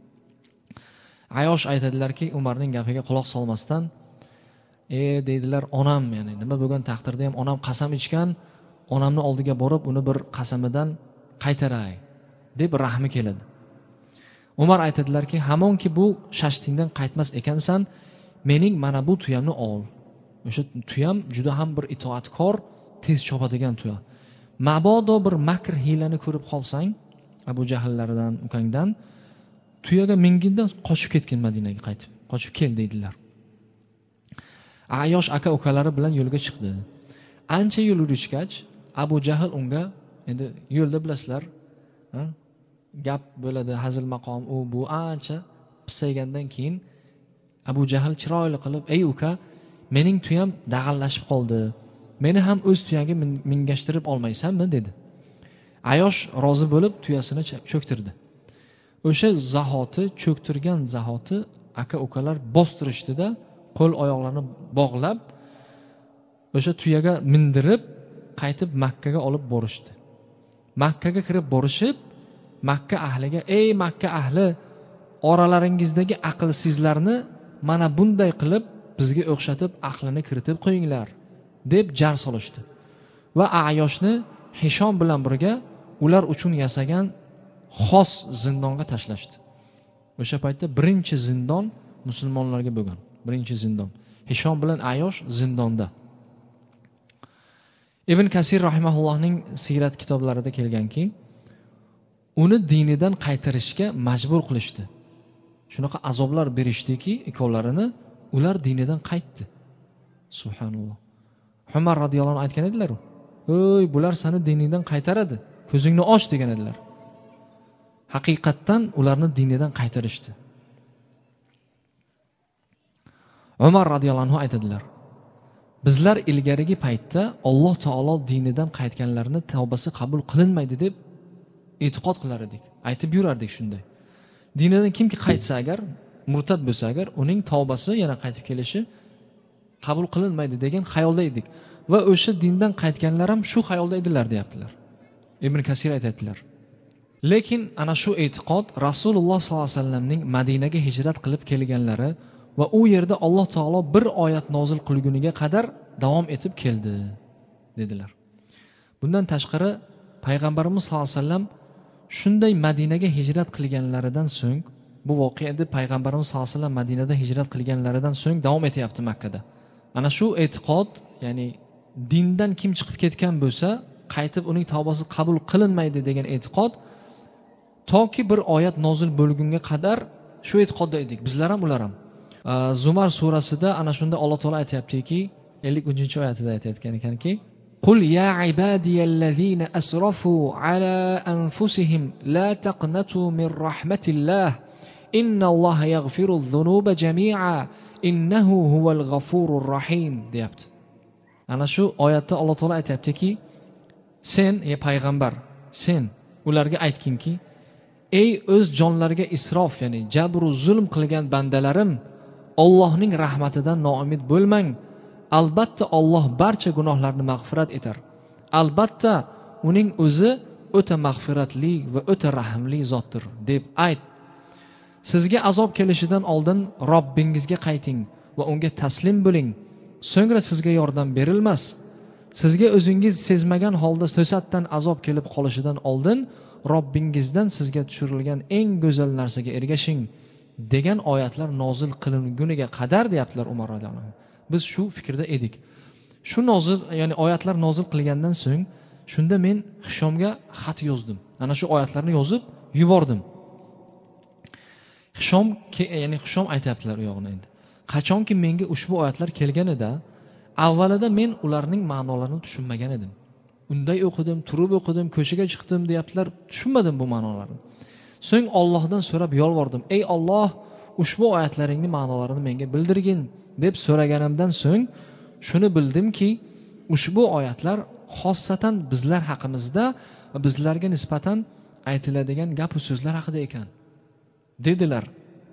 Ayyosh aytadilarki, Umarning gapiga quloq solmasdan, deydilar, onam, ya'ni nima bo'lgan taqdirda ham onam qasam ichgan, onamni oldiga borib uni bir qasamidan qaytaray deb rahmi keladi. Umar aytadilarki, hamonki bu shashtingdan qaytmas ekansan, mening mana bu tuyamni ol. O'sha tuyam juda ham bir itoatkor, tez chopadigan tuya. Mabodo bir makr hilani ko'rib qolsang, Abu Jahllardan, ukangdan, tuyaga mingindan qochib ketgan Madinaga qaytib. Qochib kel deydilar. Ayosh aka ukalari bilan yo'lga chiqdi. Ancha yo'l yurishgach, Abu Jahl unga, endi yo'lda bilasizlar, gap bo'ladi, hazil maqom, u bu ancha pisaygandan keyin Abu Jahl chiroyli qilib, "Ey uka, mening tuyam dag'allashib qoldi. Meni ham o'z tuyaga mingashtirib olmaysanmi?" dedi. Ayosh rozi bo'lib tuyasini cho'ktirdi. O'sha zahoti, cho'ktirgan zahoti aka ukalar bostirishdi-da, qo'l oyoqlarini bog'lab, o'sha tuyaga mindirib, qaytib Makkaga olib borishdi. Makkaga kirib borishib, Makka ahliga, "Ey Makka ahli, oralaringizdagi aqlsizlarni mana bunday qilib bizga o'xshatib aqlini kiritib qo'yinglar", deb jar solishdi. Va Ayoshni Hishom bilan birga ular uchun yasagan xos zindonga tashlashdi. O'sha paytda birinchi zindon musulmonlarga bo'lgan. Birinchi zindon. Hishom bilan Ayosh zindonda. Ibn Kasir rahimahullohning siyrat kitoblarida kelganki, uni dinidan qaytarishga majbur qilishdi. Shunaqa azoblar berishdiki, ikkovlarini, ular dinidan qaytdi. Subhanalloh. Umar radhiyallohu anhu aytgan edilar, "O'y, bular seni dinidan qaytaradi. Ko'zingni och", degan edilar. Haqiqatdan ularni dinidan qaytarishdi. Umar radhiyallohu anhu aytadilar, "Bizlar ilgarigi paytda Alloh taolo dinidan qaytganlarni tavbasi qabul qilinmaydi deb e'tiqod qilar edik. Aytib yurardik shunday. Dinidan kimki qaytsa agar, murtad bo'lsa agar, uning tavbasi yana qaytib kelishi qabul qilinmaydi degan xayolda edik. Va o'sha dindan qaytganlar ham shu xayolda edilar", deyaptilar. Ibn Kasir aytadilar. Lekin ana shu e'tiqod Rasululloh sollallohu alayhi vasallamning Madinaga hijrat qilib kelganlari va u yerda Alloh taolo bir oyat nozil qilguniga qadar davom etib keldi, dedilar. Bundan tashqari payg'ambarimiz sollallohu alayhi vasallam shunday Madinaga hijrat qilganlaridan so'ng, bu voqea edi, payg'ambarimiz sollallohu alayhi vasallam Madinada hijrat qilganlaridan so'ng davom etyapti Makkada. Ana shu e'tiqod, ya'ni dindan kim chiqib ketgan bo'lsa, qaytib uning tavbasi qabul qilinmaydi degan e'tiqod toki bir oyat nozil bo'lgunga qadar shu e'tiqodda edik, bizlar ham ular ham. Zumar surasida ana shunda Alloh taolo aytayaptiki, 53-oyatida aytayotgan ekanki, "Qul ya ibadiyallazina asrafu ala anfusihim la taqnatu min rahmatillah innalloha yaghfiru dhunuba jami'a innahu huval g'afurur rahim", deyapti. Ana shu oyatda Alloh taolo aytayaptiki, sen ey payg'ambar, sen ularga aytkinki, "Ey o'z jonlariga isrof, ya'ni jabru zulm qilgan bandalarim, Allohning rahmatidan noumid bo'lmang. Albatta Alloh barcha gunohlarni mag'firat etar. Albatta uning o'zi o'ta mag'firatli va o'ta rahimli zotdir", deb ayt. Sizga azob kelishidan oldin Robbingizga qayting va unga taslim bo'ling. So'ngra sizga yordam berilmas. Sizga o'zingiz sezmagan holda to'satdan azob kelib qolishidan oldin Robbingizdan sizga tushirilgan eng go'zal narsaga ergashing, degan oyatlar nozil qilinguniga qadar, deyaptilar Umar radhiyallohu anhu. Biz shu fikrda edik. Shu nozil, ya'ni oyatlar nozil qilgandan so'ng, shunda men Hishomga xat yozdim. Ana shu oyatlarni yozib yubordim. Hishom aytayaptilar u yog'ini endi. Qachonki menga ushbu oyatlar kelganida, avvalida men ularning ma'nolarini tushunmagan edim. Unday o'qidim, turib o'qidim, ko'chaga chiqdim, deyaptilar, tushunmadim bu ma'nolarni. So'ng Allohdan so'rab yolvordim, "Ey Alloh, ushbu oyatlaringning ma'nolarini menga bildirgin", deb so'raganimdan so'ng shuni bildimki, ushbu oyatlar xossatan bizlar haqimizda va bizlarga nisbatan aytiladigan gap va so'zlar haqida ekan, dedilar.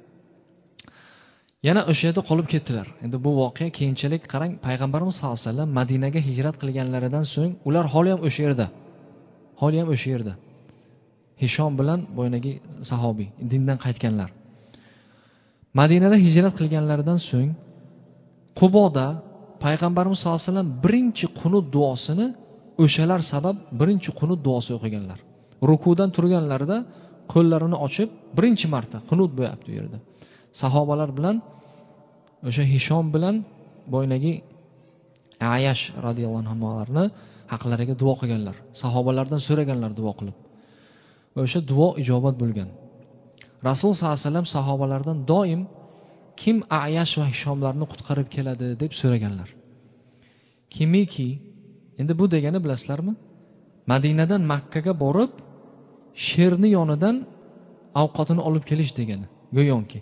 Yana o'sha yerda qolib ketdilar. Endi bu voqea keyinchalik qarang, payg'ambarimiz sollallohu alayhi vasallam Madinaga hijrat qilganlaridan so'ng ular hali ham o'sha yerda. Hishom bilan bo'ynagi sahobiy, dindan qaytganlar. Madinada hijrat qilganlaridan so'ng Quboda payg'ambarimiz sollallohu alayhi vasallam birinchi qunut duosini o'shalar sabab birinchi qunut duosi o'qiganlar. Rukudan turganlarida qo'llarini ochib birinchi marta qunut bo'yapti u yerda. Sahobalar bilan o'sha Hishom bilan bo'ynagi Ayash radhiyallohu anhularni haqlariga duo qilganlar. Sahobalardan so'raganlar duo qilib. Va o'sha duo ijobat bo'lgan. Rasul sollallohu alayhi vasallam sahobalardan doim kim Ayash va Hishomlarni qutqarib keladi deb so'raganlar. Kimiki, endi bu degani bilasizlarmi? Madinadan Makkaga borib, sherni yonidan ovqatini olib kelish degani. Go'yoki.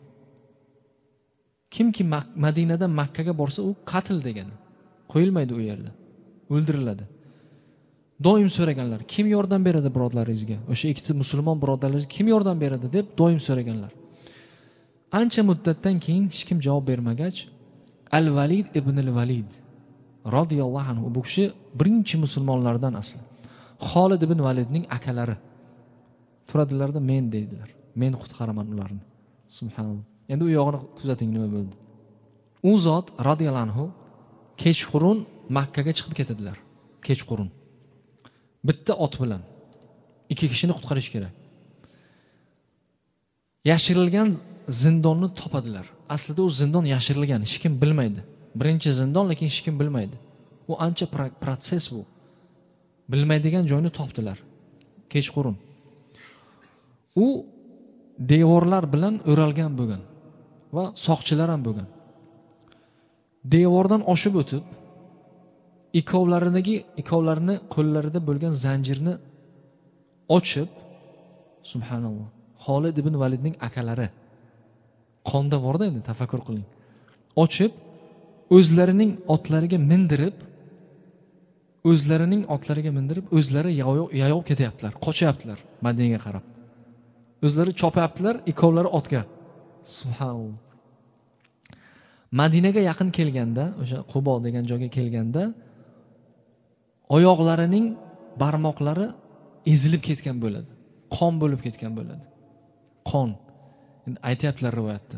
Kimki Madinadan Makkaga borsa, u qatl degani. Qo'yilmaydi u yerda. O'ldiriladi. Doim so'raganlar, kim yordam beradi birodarlaringizga? O'sha ikkita musulmon birodarlaringiz kim yordam beradi deb doim so'raganlar. Ancha muddatdan keyin hech kim javob bermagach, Al-Valid ibn al-Valid radhiyallohu anhu, bu kishi birinchi musulmonlardan asli. Xolid ibn Validning akalari. Turadilarda men deydilar. Men qutqaraman ularni. Subhanalloh. Endi u yog'ini kuzating nima bo'ldi. U zot radhiyallohu anhu kechqurun Makkaga chiqib ketadilar. Kechqurun. Bitta ot bilan 2 kishini qutqarish kerak. Yashirilgan zindonni topadilar. Aslida u zindon yashirilgan, hech kim bilmaydi. Birinchi zindon, lekin hech kim bilmaydi. U ancha proses bu. Bilmaydigan joyni topdilar. Kechqurun. U devorlar bilan o'ralgan bo'lgan va soqchilar ham bo'lgan. Devordan oshib o'tib, ikkovlarini qo'llarida bo'lgan zanjirni ochib, subhanalloh, Xolid ibn Validning akalari qonda borda endi, tafakkur qiling. Ochib, o'zlarining otlariga mindirib, o'zlari yayov ketyaptilar, qochyaptilar Madinaga qarab. O'zlari chopyaptilar, ikkovlari otga. Subhanalloh. Madinaga yaqin kelganda, o'sha Qubo degan joyga kelganda, oyoqlarining barmoqlari ezilib ketgan bo'ladi. Qon bo'lib ketgan bo'ladi. Qon. Endi aytayaptilar rivoyatda.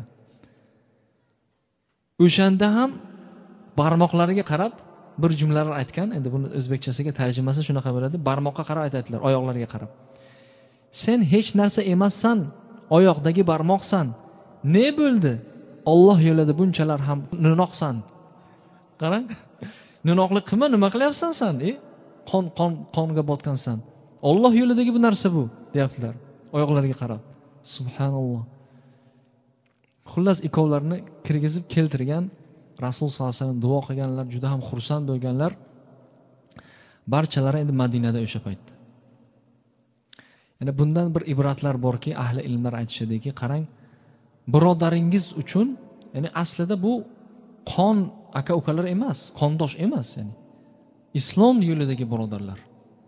O'shanda ham barmoqlariga qarab bir jumlalar aytgan. Endi buni o'zbekchasiga tarjimasi shunaqa bo'ladi. Barmoqqa qarab aytayaptilar, oyoqlariga qarab. Sen hech narsa emassan, oyoqdagi barmoqsan. Ne bo'ldi? Alloh yo'lida bunchalar ham no'noqsan. Qarang. No'noqlik qilma, nima qilyapsan sen? Qonga botgansan. Alloh yo'lidagi bu narsa bu, deyaptilar. Oyoqlariga qarab. Subhanalloh. Xullas ikkovlarini kirgizib keltirgan, Rasul sollallohu alayhi vasallam duo qilganlar, juda ham xursand bo'lganlar. Barchalari endi Madinada o'sha paytda. Yana bundan bir ibratlar borki, ahli ilmlar aytishadiki, qarang, birodaringiz uchun, ya'ni aslida bu qon aka-ukalar emas, qondosh emas, ya'ni islom yo'lidagi birodarlar.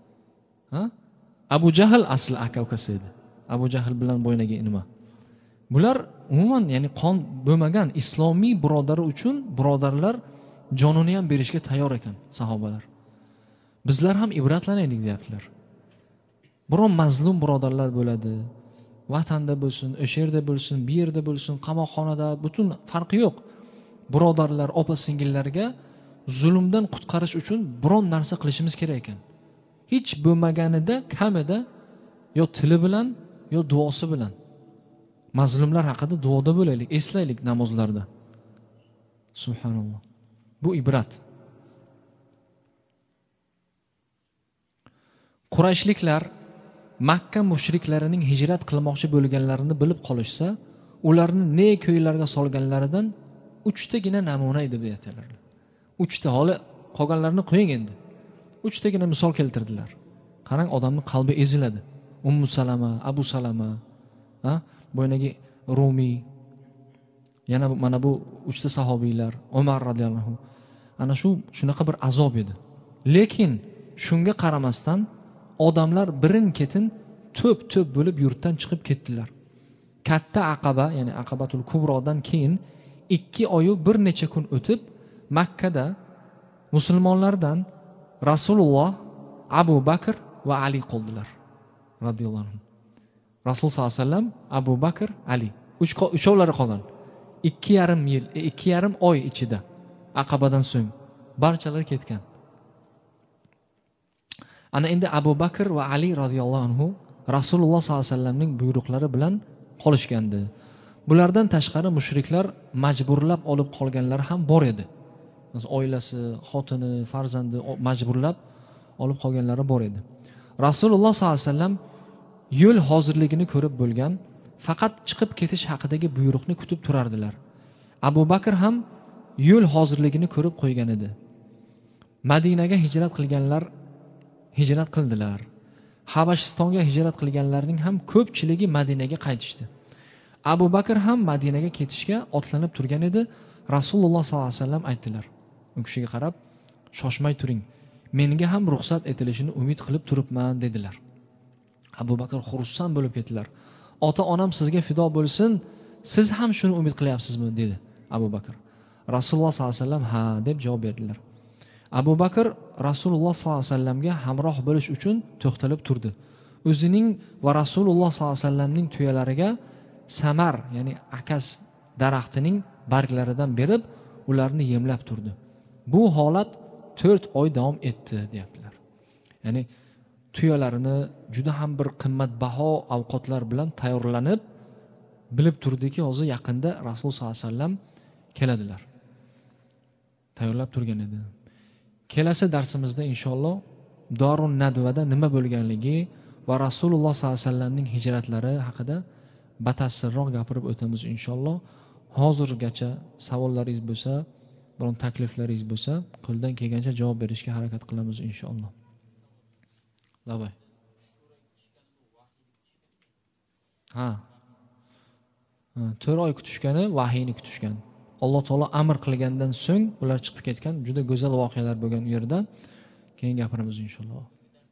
Abu Jahl asli aka-ukasi edi. Abu Jahl bilan bo'ynaga nima? Bular umuman, ya'ni qon bo'lmagan islomiy birodari uchun birodarlar jonini ham berishga tayyor ekan sahobalar. Bizlar ham ibratlanaylik, deyaptilar. Biron mazlum birodarlar bo'ladi. Vatanda bo'lsin, o'sha yerda bo'lsin, bu yerda bo'lsin, qamoqxonada, butun farqi yo'q. Birodarlar, opa-singillarga zulmdan qutqarish uchun biron narsa qilishimiz kerak ekan. Hech bo'lmaganida kamida yo tili bilan, yo duosi bilan mazlumlar haqida duoda bo'laylik, eslaylik namozlarda. Subhanalloh. Bu ibrat. Qurayshliklar Makka mushriklarining hijrat qilmoqchi bo'lganlarini bilib qolishsa, ularni ne ko'ylarga solganlaridan 3 tagina namuna edi, deb aytadilar. 3 ta, holi qolganlarini qo'ying endi. 3 tagina misol keltirdilar. Qarang, odamning qalbi eziladi. Ummu Salama, Abu Salama, bo'ynagi Rumi, yana mana bu 3 ta sahobiylar, Umar radhiyallohu anhu. Ana shunaqa bir azob edi. Lekin shunga qaramasdan odamlar birin-ketin to'p bo'lib yurtdan chiqib ketdilar. Katta Aqaba, ya'ni Aqabatul Kubrodan keyin 2 oyu bir necha kun o'tib Makkada musulmonlardan Rasululloh, Abu Bakr va Ali qoldilar radhiyallohu anhu. Rasul sollallohu alayhi vasallam, Abu Bakr, Ali. Uchovlari qolgan. 2,5 yil, 2,5 oy ichida Aqabadan so'ng barchalari ketgan. Ana endi Abu Bakr va Ali radhiyallohu anhu Rasululloh sollallohu alayhi vasallamning buyruqlari bilan qolishgandi. Bulardan tashqari mushriklar majburlab olib qolganlar ham bor edi. Oilasi, xotini, farzandi majburlab olib qolganlari bor edi. Rasululloh sollallohu alayhi vasallam yo'l hozirligini ko'rib bo'lgan, faqat chiqib ketish haqidagi buyruqni kutib turardilar. Abu Bakr ham yo'l hozirligini ko'rib qo'ygan edi. Madinaga hijrat qilganlar hijrat qildilar. Habashistonga hijrat qilganlarning ham ko'pchiligi Madinaga qaytishdi. Abu Bakr ham Madinaga ketishga otlanib turgan edi. Rasululloh sollallohu alayhi vasallam aytdilar. U kishiga qarab, shoshmay turing. Menga ham ruxsat etilishini umid qilib turibman dedilar. Abu Bakr xursand bo'lib ketdilar. Ota-onam sizga fido bo'lsin, siz ham shuni umid qilyapsizmi dedi Abu Bakr. Rasululloh sollallohu alayhi vasallam ha deb javob berdilar. Abu Bakr Rasululloh sollallohu alayhi vasallamga hamroh bo'lish uchun to'xtalib turdi. O'zining va Rasululloh sollallohu alayhi vasallamning tuyalariga samar, ya'ni akas daraxtining barglaridan berib, ularni yemlab turdi. Bu holat 4 oy davom etdi, deyaptilar. Ya'ni tuyalarini juda ham bir qimmatbaho ovqatlar bilan tayyorlanib, bilib turdiki, hozir yaqinda Rasul sollallohu alayhi vasallam keladilar. Tayyorlab turgan edi. Kelasi darsimizda inshaalloh Darun Nadvada nima bo'lganligi va Rasululloh sollallohu alayhi vasallamning hijratlari haqida batafsilroq gapirib o'tamiz inshaalloh. Hozirgacha savollaringiz bo'lsa, biron takliflaringiz bo'lsa, qo'ldan kelgancha javob berishga harakat qilamiz inshaalloh. Labay. Ha. 4 oy kutishgani, vahiyni kutishgan. Alloh taolo amr qilgandan so'ng ular chiqib ketgan, juda go'zal voqealar bo'lgan u yerda. Keyin gapiramiz inshaalloh.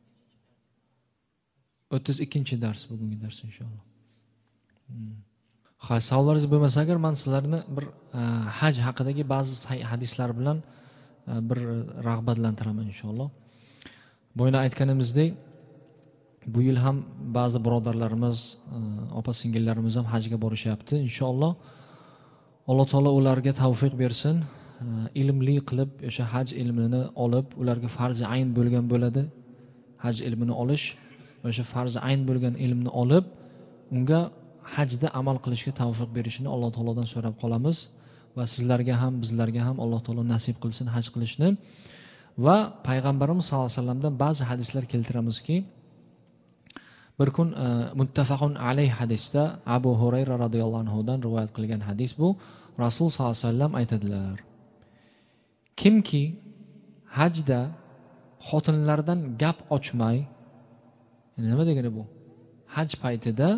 32-dars bugungi dars inshaalloh. Xo'sh, savollaringiz bo'lmasa agar men sizlarni bir haj haqidagi ba'zi hadislar bilan bir rag'batlantiraman inshaalloh. Bo'yna aytganimizdek, bu yil ham ba'zi birodarlarimiz, opa-singillarimiz ham hajga borishyapti inshaalloh. Alloh taolo ularga tavfiq bersin, ilmli qilib o'sha haj ilmini olib, ularga farzi ayn bo'lgan bo'ladi. Haj ilmini olish, o'sha farzi ayn bo'lgan ilmni olib, unga hajda amal qilishga tavfiq berishini Alloh taolodan so'rab qolamiz va sizlarga ham, bizlarga ham Alloh taolo nasib qilsin haj qilishni. Va payg'ambarimiz sollallohu alayhi vasallamdan ba'zi hadislar keltiramizki, bir kun muttafaqun alayh hadisda Abu Hurayra radhiyallohu anhu dan rivoyat qilgan hadis bu. Rasul sollallohu alayhi vasallam aytadilar: kimki hajda xotinlardan gap ochmay, nima degani bu? Haj paytida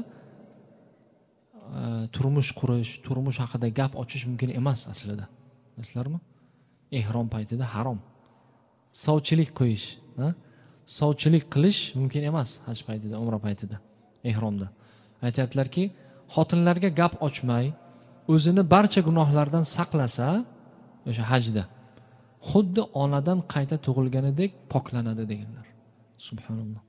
turmush qurish, turmush haqida gap ochish mumkin emas aslida. Bilasizlarmi? Ihrom paytida harom. Sovchilik qo'yish, sovchilik qilish mumkin emas haj paytida, umra paytida, ihromda. Aytayaptilarki, xotinlarga gap ochmay, o'zini barcha gunohlardan saqlasa, o'sha hajda xuddi onadan qayta tug'ilganidek poklanadi deganlar. Subhanalloh.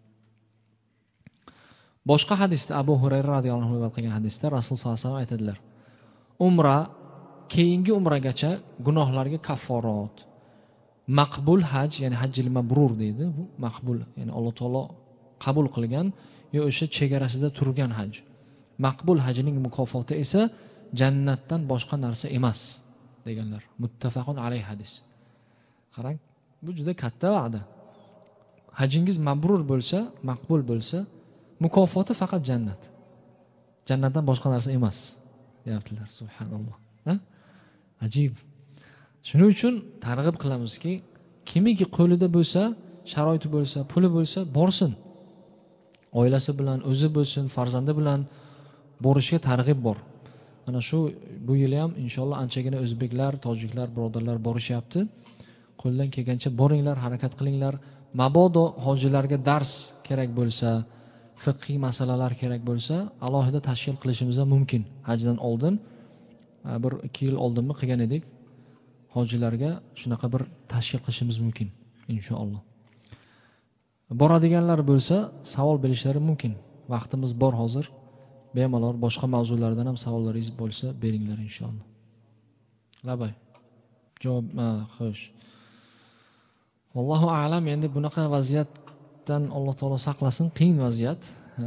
Boshqa hadisda Abu Hurayra radhiyallohu anhu rivoyat qilgan hadisda Rasul sollallohu alayhi vasallam aytadilar: umra keyingi umragacha gunohlarga kafforat. Maqbul haj, ya'ni hajjil mabrur deydi. Bu maqbul, ya'ni Alloh taolo qabul qilgan yo o'sha chegarasida turgan haj. Maqbul hajning mukofoti esa jannatdan boshqa narsa emas deganlar. Muttafaqun alayh hadis. Qarang, bu juda katta va'da. Hajingiz mabrur bo'lsa, maqbul bo'lsa, mukofoti faqat jannat. Jannatdan boshqa narsa emas, deyaptilar. Subhanalloh. Ajib. Shuning uchun targ'ib qilamizki, kimiki qo'lida bo'lsa, sharoiti bo'lsa, puli bo'lsa, borsin. Oilasi bilan, o'zi bo'lsin, farzandi bilan borishga targ'ib bor. Mana shu bu yil ham inshaalloh anchagina o'zbeklar, tojiklar, birodarlar borishyapti. Qo'ldan kelgancha boringlar, harakat qilinglar. Mabodo hojilarga dars kerak bo'lsa, fiqhiy masalalar kerak bo'lsa, alohida tashkil qilishimiz ham mumkin. Hajdan oldin bir 2 yil oldinmi qilgan edik. Hojilarga shunaqa bir tashkil qilishimiz mumkin inshaalloh. Boradiganlar bo'lsa, savol berishlari mumkin. Vaqtimiz bor hozir. Bemalol boshqa mavzulardan ham savollaringiz bo'lsa, beringlar inshaalloh. Labay. Javob, xo'sh. Allohu a'lam, endi bunaqa vaziyatdan Alloh taolo saqlasin, qiyin vaziyat.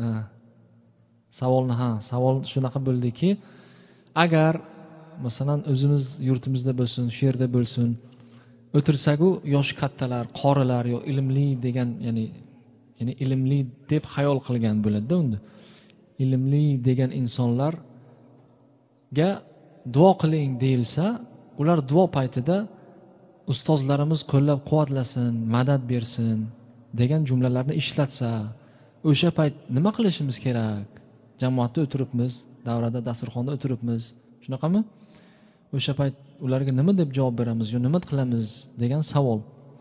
Savol shunaqa bo'ldiki, agar masalan o'zimiz yurtimizda bo'lsin, shu yerda bo'lsin, o'tirsak-u yosh kattalar, qorilar yo ilmli degan, ya'ni ilmli deb xayol qilgan bo'ladi-da unda. Ilmli degan insonlarga duo qiling deyilsa, ular duo paytida ustozlarimiz qo'llab quvvatlasin, madad bersin degan jumlalarni ishlatsa, o'sha payt nima qilishimiz kerak? Jamoatda o'tiribmiz, davrada dasturxonda o'tiribmiz, shunaqami? O'sha payt ularga nima deb javob beramiz yo nima qilamiz degan savol.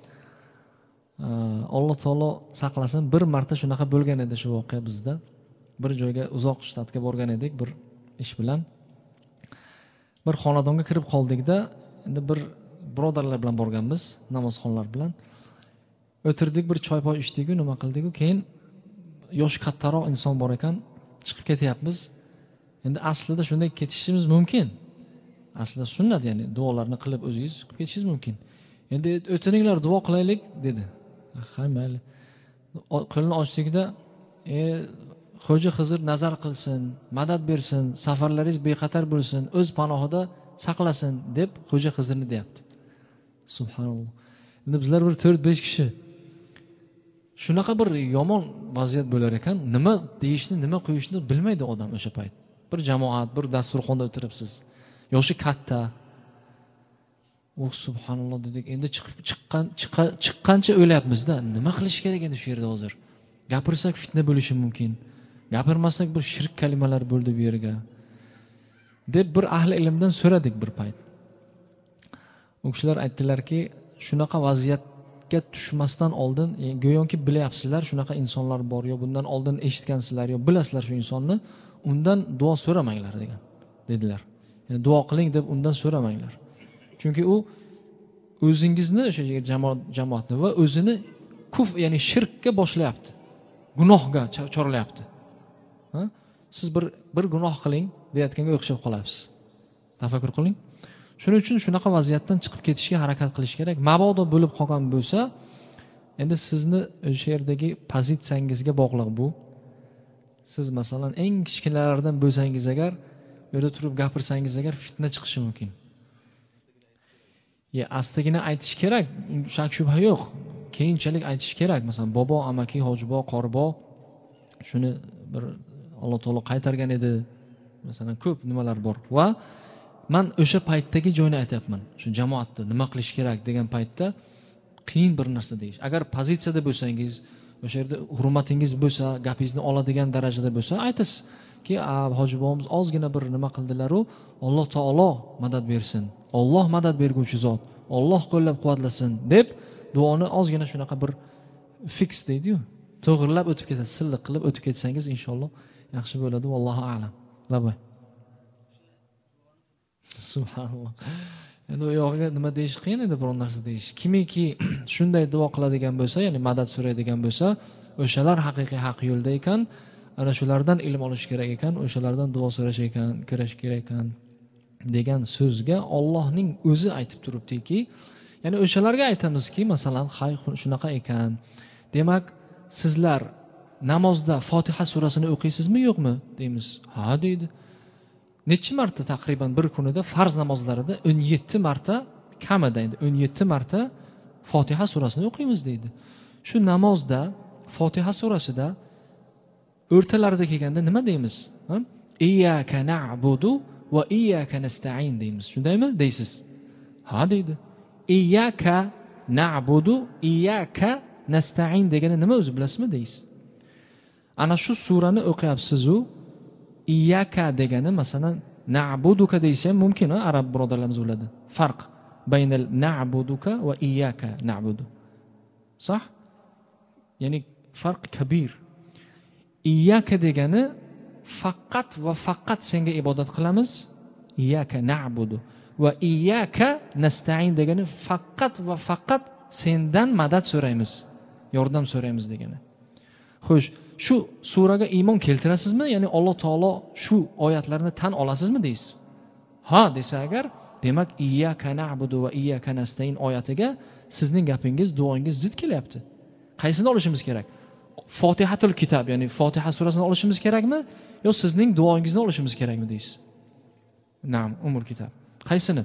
Alloh taolo saqlasin, bir marta shunaqa bo'lgan edi shu voqea bizda. Bir joyga uzoq shtatga borgan edik bir ish bilan. Bir xonadonga kirib qoldikda, endi bir birodarlar bilan borganmiz, namozxonlar bilan. O'tirdik, bir choy-poy ichdik-ku, nima qildik-ku, keyin yoshi kattaroq inson bor ekan, chiqib ketyapmiz. Endi aslida shunday ketishimiz mumkin. Aslida sunnat, ya'ni duolarni qilib o'zingiz chiqib ketishingiz mumkin. Endi o'tiringlar, duo qilaylik dedi. Ha, mayli. Qo'lini ochdikda, Xo'ja Xizr nazar qilsin, madad bersin, safarlaringiz bexatar bo'lsin, o'z panohida saqlasin deb Xo'ja Xizrni deyapti. Subhanalloh. Endi bizlar bir 4-5 kishi shunaqa bir yomon vaziyat bo'lar ekan, nima deyishni, nima qo'yishni bilmaydi odam o'sha payt. Bir jamoat, bir dasturxonda o'tiribsiz. Yoshi katta. Subhanalloh dedik. Endi chiqqancha o'ylayapmiz-da, nima qilish kerak endi shu yerda hozir? Gapirsak fitna bo'lishi mumkin. Gapirmasak bir shirk kalimalar bo'ldi bu yerga. Deb bir ahli ilmdan so'radik bir payt. U kishilar aytdilarki, shunaqa vaziyatga tushmasdan oldin, go'yoki bilyapsizlar, shunaqa insonlar bor yo bundan oldin eshitgansizlar yo bilasizlar shu insonni, undan duo so'ramanglar degan dedilar. Ya'ni duo qiling deb undan so'ramanglar. Chunki u o'zingizni o'sha jamoatni va o'zini ya'ni shirkka boshlayapti. Gunohga chorlayapti. Siz bir gunoh qiling deyotganga o'xshab qolasiz. Tafakkur qiling. Shuning uchun shunaqa vaziyatdan chiqib ketishga harakat qilish kerak. Mabodo bo'lib qolgan bo'lsa, endi sizni o'sha yerdagi pozitsiyangizga bog'liq bu. Siz masalan eng kichkinalardan bo'lsangiz agar, u yerda turib gapirsangiz agar fitna chiqishi mumkin. Astagina aytish kerak, shak shubha yo'q. Keyinchalik aytish kerak. Masalan, bobo, amaki, hojibo, qoribo shuni bir Alloh taolo qaytargan edi. Masalan, ko'p nimalar bor. Va men o'sha paytdagi joyni aytayapman. Shu jamoatda nima qilish kerak degan paytda qiyin bir narsa deyish. Agar pozitsiyada bo'lsangiz, o'sha yerda hurmatingiz bo'lsa, gapingizni oladigan darajada bo'lsa, aytasiz ki, hoji bobomiz ozgina bir nima qildilar-u, Alloh taolo madad bersin. Alloh madad berguvchi zot. Alloh qo'llab-quvvatlasin deb duoni ozgina shunaqa bir fix deydi-yu. To'g'rilab o'tib ketadi, silliq qilib o'tib ketsangiz inshaalloh yaxshi bo'ladi. Vallohu a'lam. Labay. Subhanalloh. Endi u yog'iga nima deyish qiyin edi, biror narsa deyish. Kimiki shunday duo qiladigan bo'lsa, ya'ni madad so'raydigan bo'lsa, o'shalar haqiqiy haq yo'lda ekan, ana shulardan ilm olish kerak ekan, o'shalardan duo so'rash ekan, kirash kerak ekan degan so'zga Allohning o'zi aytib turibdiki, ya'ni o'shalarga aytamizki, masalan, hay shunaqa ekan. Demak, sizlar namozda Fotiha surasini o'qiysizmi, yo'qmi deymiz. Ha deydi. Necha marta taqriban bir kunida farz namozlarida 17 marta, kamida endi 17 marta Fotiha surasini o'qiymiz deydi. Shu namozda Fotiha surasida o'rtalarida kelganda nima deymiz? Iyyaka na'budu va iyyaka nasta'in deymiz. Shundaymi deysiz? Ha deydi. Iyyaka na'budu, iyyaka nasta'in degani nima o'zi bilasizmi deysiz? Ana shu surani o'qiyapsiz-u, iyyaka degani masalan na'buduka deysa ham mumkin, arab birodarlarimiz biladi. Farq baynal na'buduka va iyyaka na'budu. Sah? Ya'ni farq kabir. Iyyaka degani faqat va faqat senga ibodat qilamiz. Iyyaka na'budu va iyyaka nasta'in degani faqat va faqat sendan madad so'raymiz, yordam so'raymiz degani. Xo'sh, shu suraga iymon keltirasizmi? Ya'ni Alloh taolo shu oyatlarni tan olasizmi deysiz? Ha desa agar, demak iyyaka na'budu va iyyaka nasta'in oyatiga sizning gapingiz, duoingiz zid kelyapti. Qaysini olishimiz kerak? Fotihatul kitob, ya'ni Fotiha surasini olishimiz kerakmi yo sizning duoingizni olishimiz kerakmi deysiz? Na'am, umul kitob. Qaysini?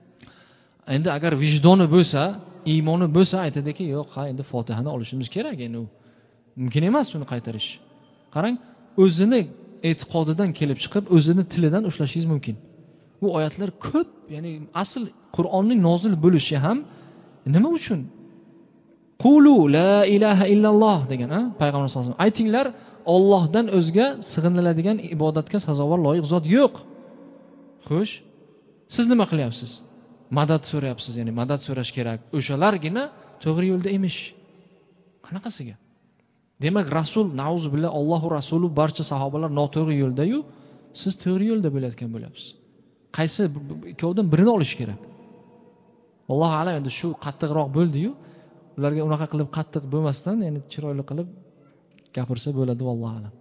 Endi agar vijdoni bo'lsa, iymoni bo'lsa aytadiki, yo'q, ha endi Fotihani olishimiz kerak, endi u mumkin emas uni qaytarish. Qarang, o'zini e'tiqodidan kelib chiqib, o'zini tilidan ushlashingiz mumkin. Bu oyatlar ko'p, ya'ni asl Qur'onning nozil bo'lishi ham nima uchun? Qulu la ilaha illalloh degan, payg'ambar sollallohu alayhi vasallam. Aytinglar, Allohdan o'zga sig'iniladigan ibodatga sazovor loyiq zot yo'q. Xo'sh, siz nima qilyapsiz? Madad so'rayapsiz, ya'ni madad so'rash kerak. O'shalargina to'g'ri yo'lda emish. Qanaqasiga? Demak, Rasul, nauzubillah, Allohu rasuli barcha sahobalar noto'g'ri yo'lda-yu, siz to'g'ri yo'lda bo'layotgan bo'lyapsiz. Qaysi ikkovdan birini olish kerak? Alloh a'lam, endi shu qattiqroq bo'ldi-yu, ularga unaqa qilib qattiq bo'lmasdan, ya'ni chiroyli qilib gapirsa bo'ladi, vallohu a'lam.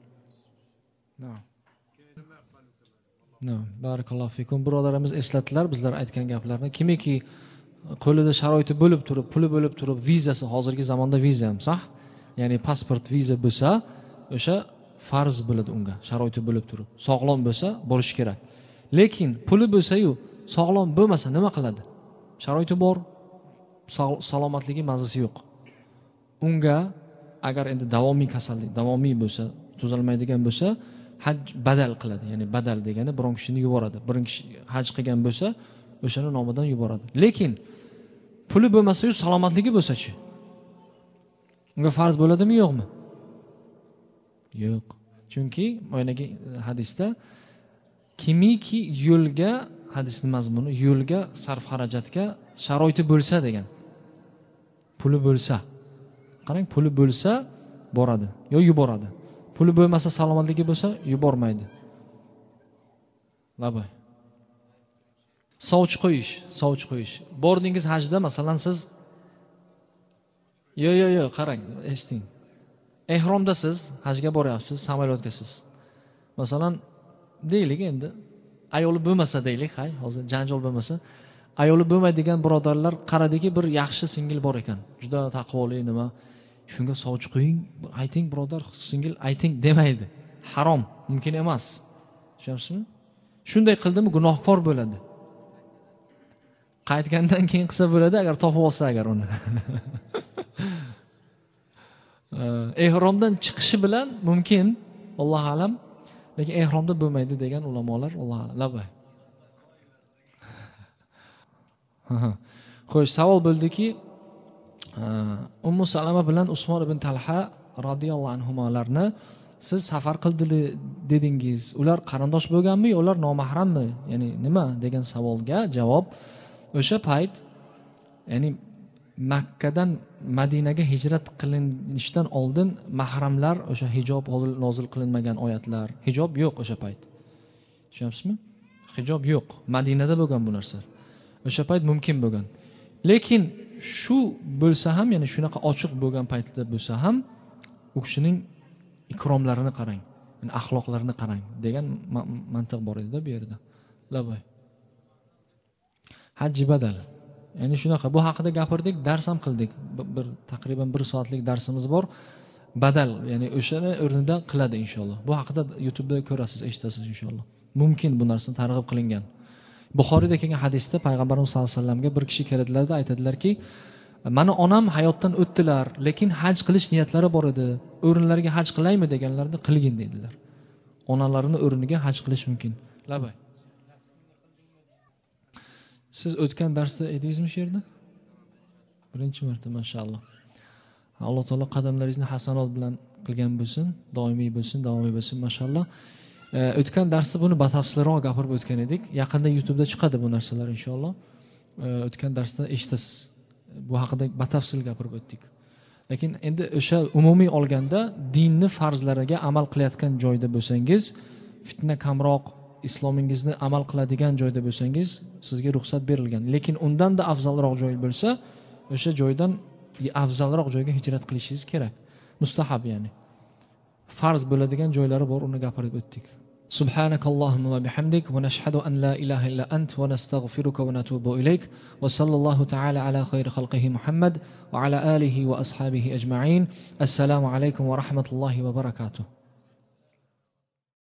Barakallohu fikum. Birodarimiz eslatdilar bizlar aytgan gaplarni. Kimiki qo'lida sharoiti bo'lib turib, puli bo'lib turib, vizasi, hozirgi zamonda viza ham, sah? Ya'ni pasport, viza bo'lsa, o'sha farz bo'ladi unga, sharoiti bo'lib turib. Sog'lom bo'lsa, borish kerak. Lekin puli bo'lsa-yu, sog'lom bo'lmasa nima qiladi? Sharoiti bor, salomatligi mazasi yo'q. Unga agar endi davomiy kasallik, davomiy bo'lsa, tuzalmaydigan bo'lsa, haj badal qiladi. Ya'ni badal degani biron kishini yuboradi. Biron kishi haj qilgan bo'lsa, o'shani nomidan yuboradi. Lekin puli bo'lmasa-yu, salomatligi bo'lsa-chi? Unga farz bo'ladimi, yo'qmi? Yo'q. Chunki o'yinagi hadisda kimiki yo'lga, hadisning mazmuni, yo'lga sarf xarajatga sharoiti bo'lsa degan. Puli bo'lsa. Qarang, puli bo'lsa boradi, yo yuboradi. Puli bo'lmasa, salomatligi bo'lsa, yubormaydi. Labay. Sovchi qo'yish. Bordingiz hajda, masalan, siz Yo'q, qarang, eshiting. Ehromdasiz, hajga boryapsiz, samolyotgasiz. Masalan, deylik endi, ayoli bo'lmasa deylik, hozir janjal bo'lmasa, ayoli bo'lmaydigan birodarlar qaradiki, bir yaxshi singil bor ekan. Juda taqvoli nima, shunga sovchi qo'ying, ayting birodar, singil ayting demaydi. Harom, mumkin emas. Tushunyapsizmi? Shunday qildimi gunohkor bo'ladi. Qaytgandan keyin qilsa bo'ladi, agar topib olsa agar uni. Ehromdan chiqishi bilan mumkin, Alloh alam, lekin ehromda bo'lmaydi degan ulamolar, Alloh alam. Labay. Xo'sh, savol bo'ldiki, Ummu Salama bilan Usmon ibn Talha radhiyallohu anhularni siz safar qildi dedingiz. Ular qarindosh bo'lganmi, ular nomahrammi? Ya'ni nima degan savolga javob, o'sha payt, ya'ni Makkadan Madinaga hijrat qilinishdan oldin mahramlar, o'sha hijob nozil qilinmagan oyatlar, hijob yo'q o'sha payt. Tushunyapsizmi? Hijob yo'q. Madinada bo'lgan bu narsa. O'sha payt mumkin bo'lgan. Lekin shu bo'lsa ham, ya'ni shunaqa ochiq bo'lgan paytda bo'lsa ham, u kishining ikromlarini qarang, ya'ni axloqlarini qarang degan mantiq bor edi-da bu yerda. Labay. Hajji badal. Ya'ni shunaqa, bu haqida gapirdik, dars ham qildik. Bir taqriban 1 soatlik darsimiz bor. Badal, ya'ni o'shani o'rnida qiladi inshaalloh. Bu haqida YouTube'da ko'rasiz, eshitasiz inshaalloh. Mumkin bu narsa targ'ib qilingan. Buxoriyda kelgan hadisda payg'ambarimiz sollallohu alayhi vasallamga bir kishi keladilar-da, aytadilar-ki, "Mani onam hayotdan o'tdilar, lekin haj qilish niyatlari bor edi. O'rinlariga haj qilaymi?" deganlarida, "Qilgin" dedilar. Onalarini o'rniga haj qilish mumkin. Labay. Siz o'tgan darsda edingizmi shu yerda? Birinchi marta, maşalloh. Alloh taolo qadamlaringizni hasanot bilan qilgan bo'lsin, doimiy bo'lsin, maşalloh. O'tgan darsda buni batafsilroq gapirib o'tgan edik. Yaqinda YouTube'da chiqadi bu narsalar inshaalloh. O'tgan darsda eshitasiz. Bu haqida batafsil gapirib o'tdik. Lekin endi o'sha umumiy olganda dinni farzlariga amal qilayotgan joyda bo'lsangiz, fitna kamroq, islomingizni amal qiladigan joyda bo'lsangiz, sizga ruxsat berilgan. Lekin undan da afzalroq joy bo'lsa, o'sha joydan afzalroq joyga hijrat qilishingiz kerak. Mustahab, ya'ni. Farz bo'ladigan joylari bor, uni gapirib o'tdik. Subhanakallahumma va bihamdik va nashhadu an la ilaha illa ant va nastaghfiruka va natubu ilayk va sallallohu ta'ala ala khayri khalqihi Muhammad va ala alihi va ashabihi ajma'in. Assalomu alaykum va rahmatullohi va barakatuh.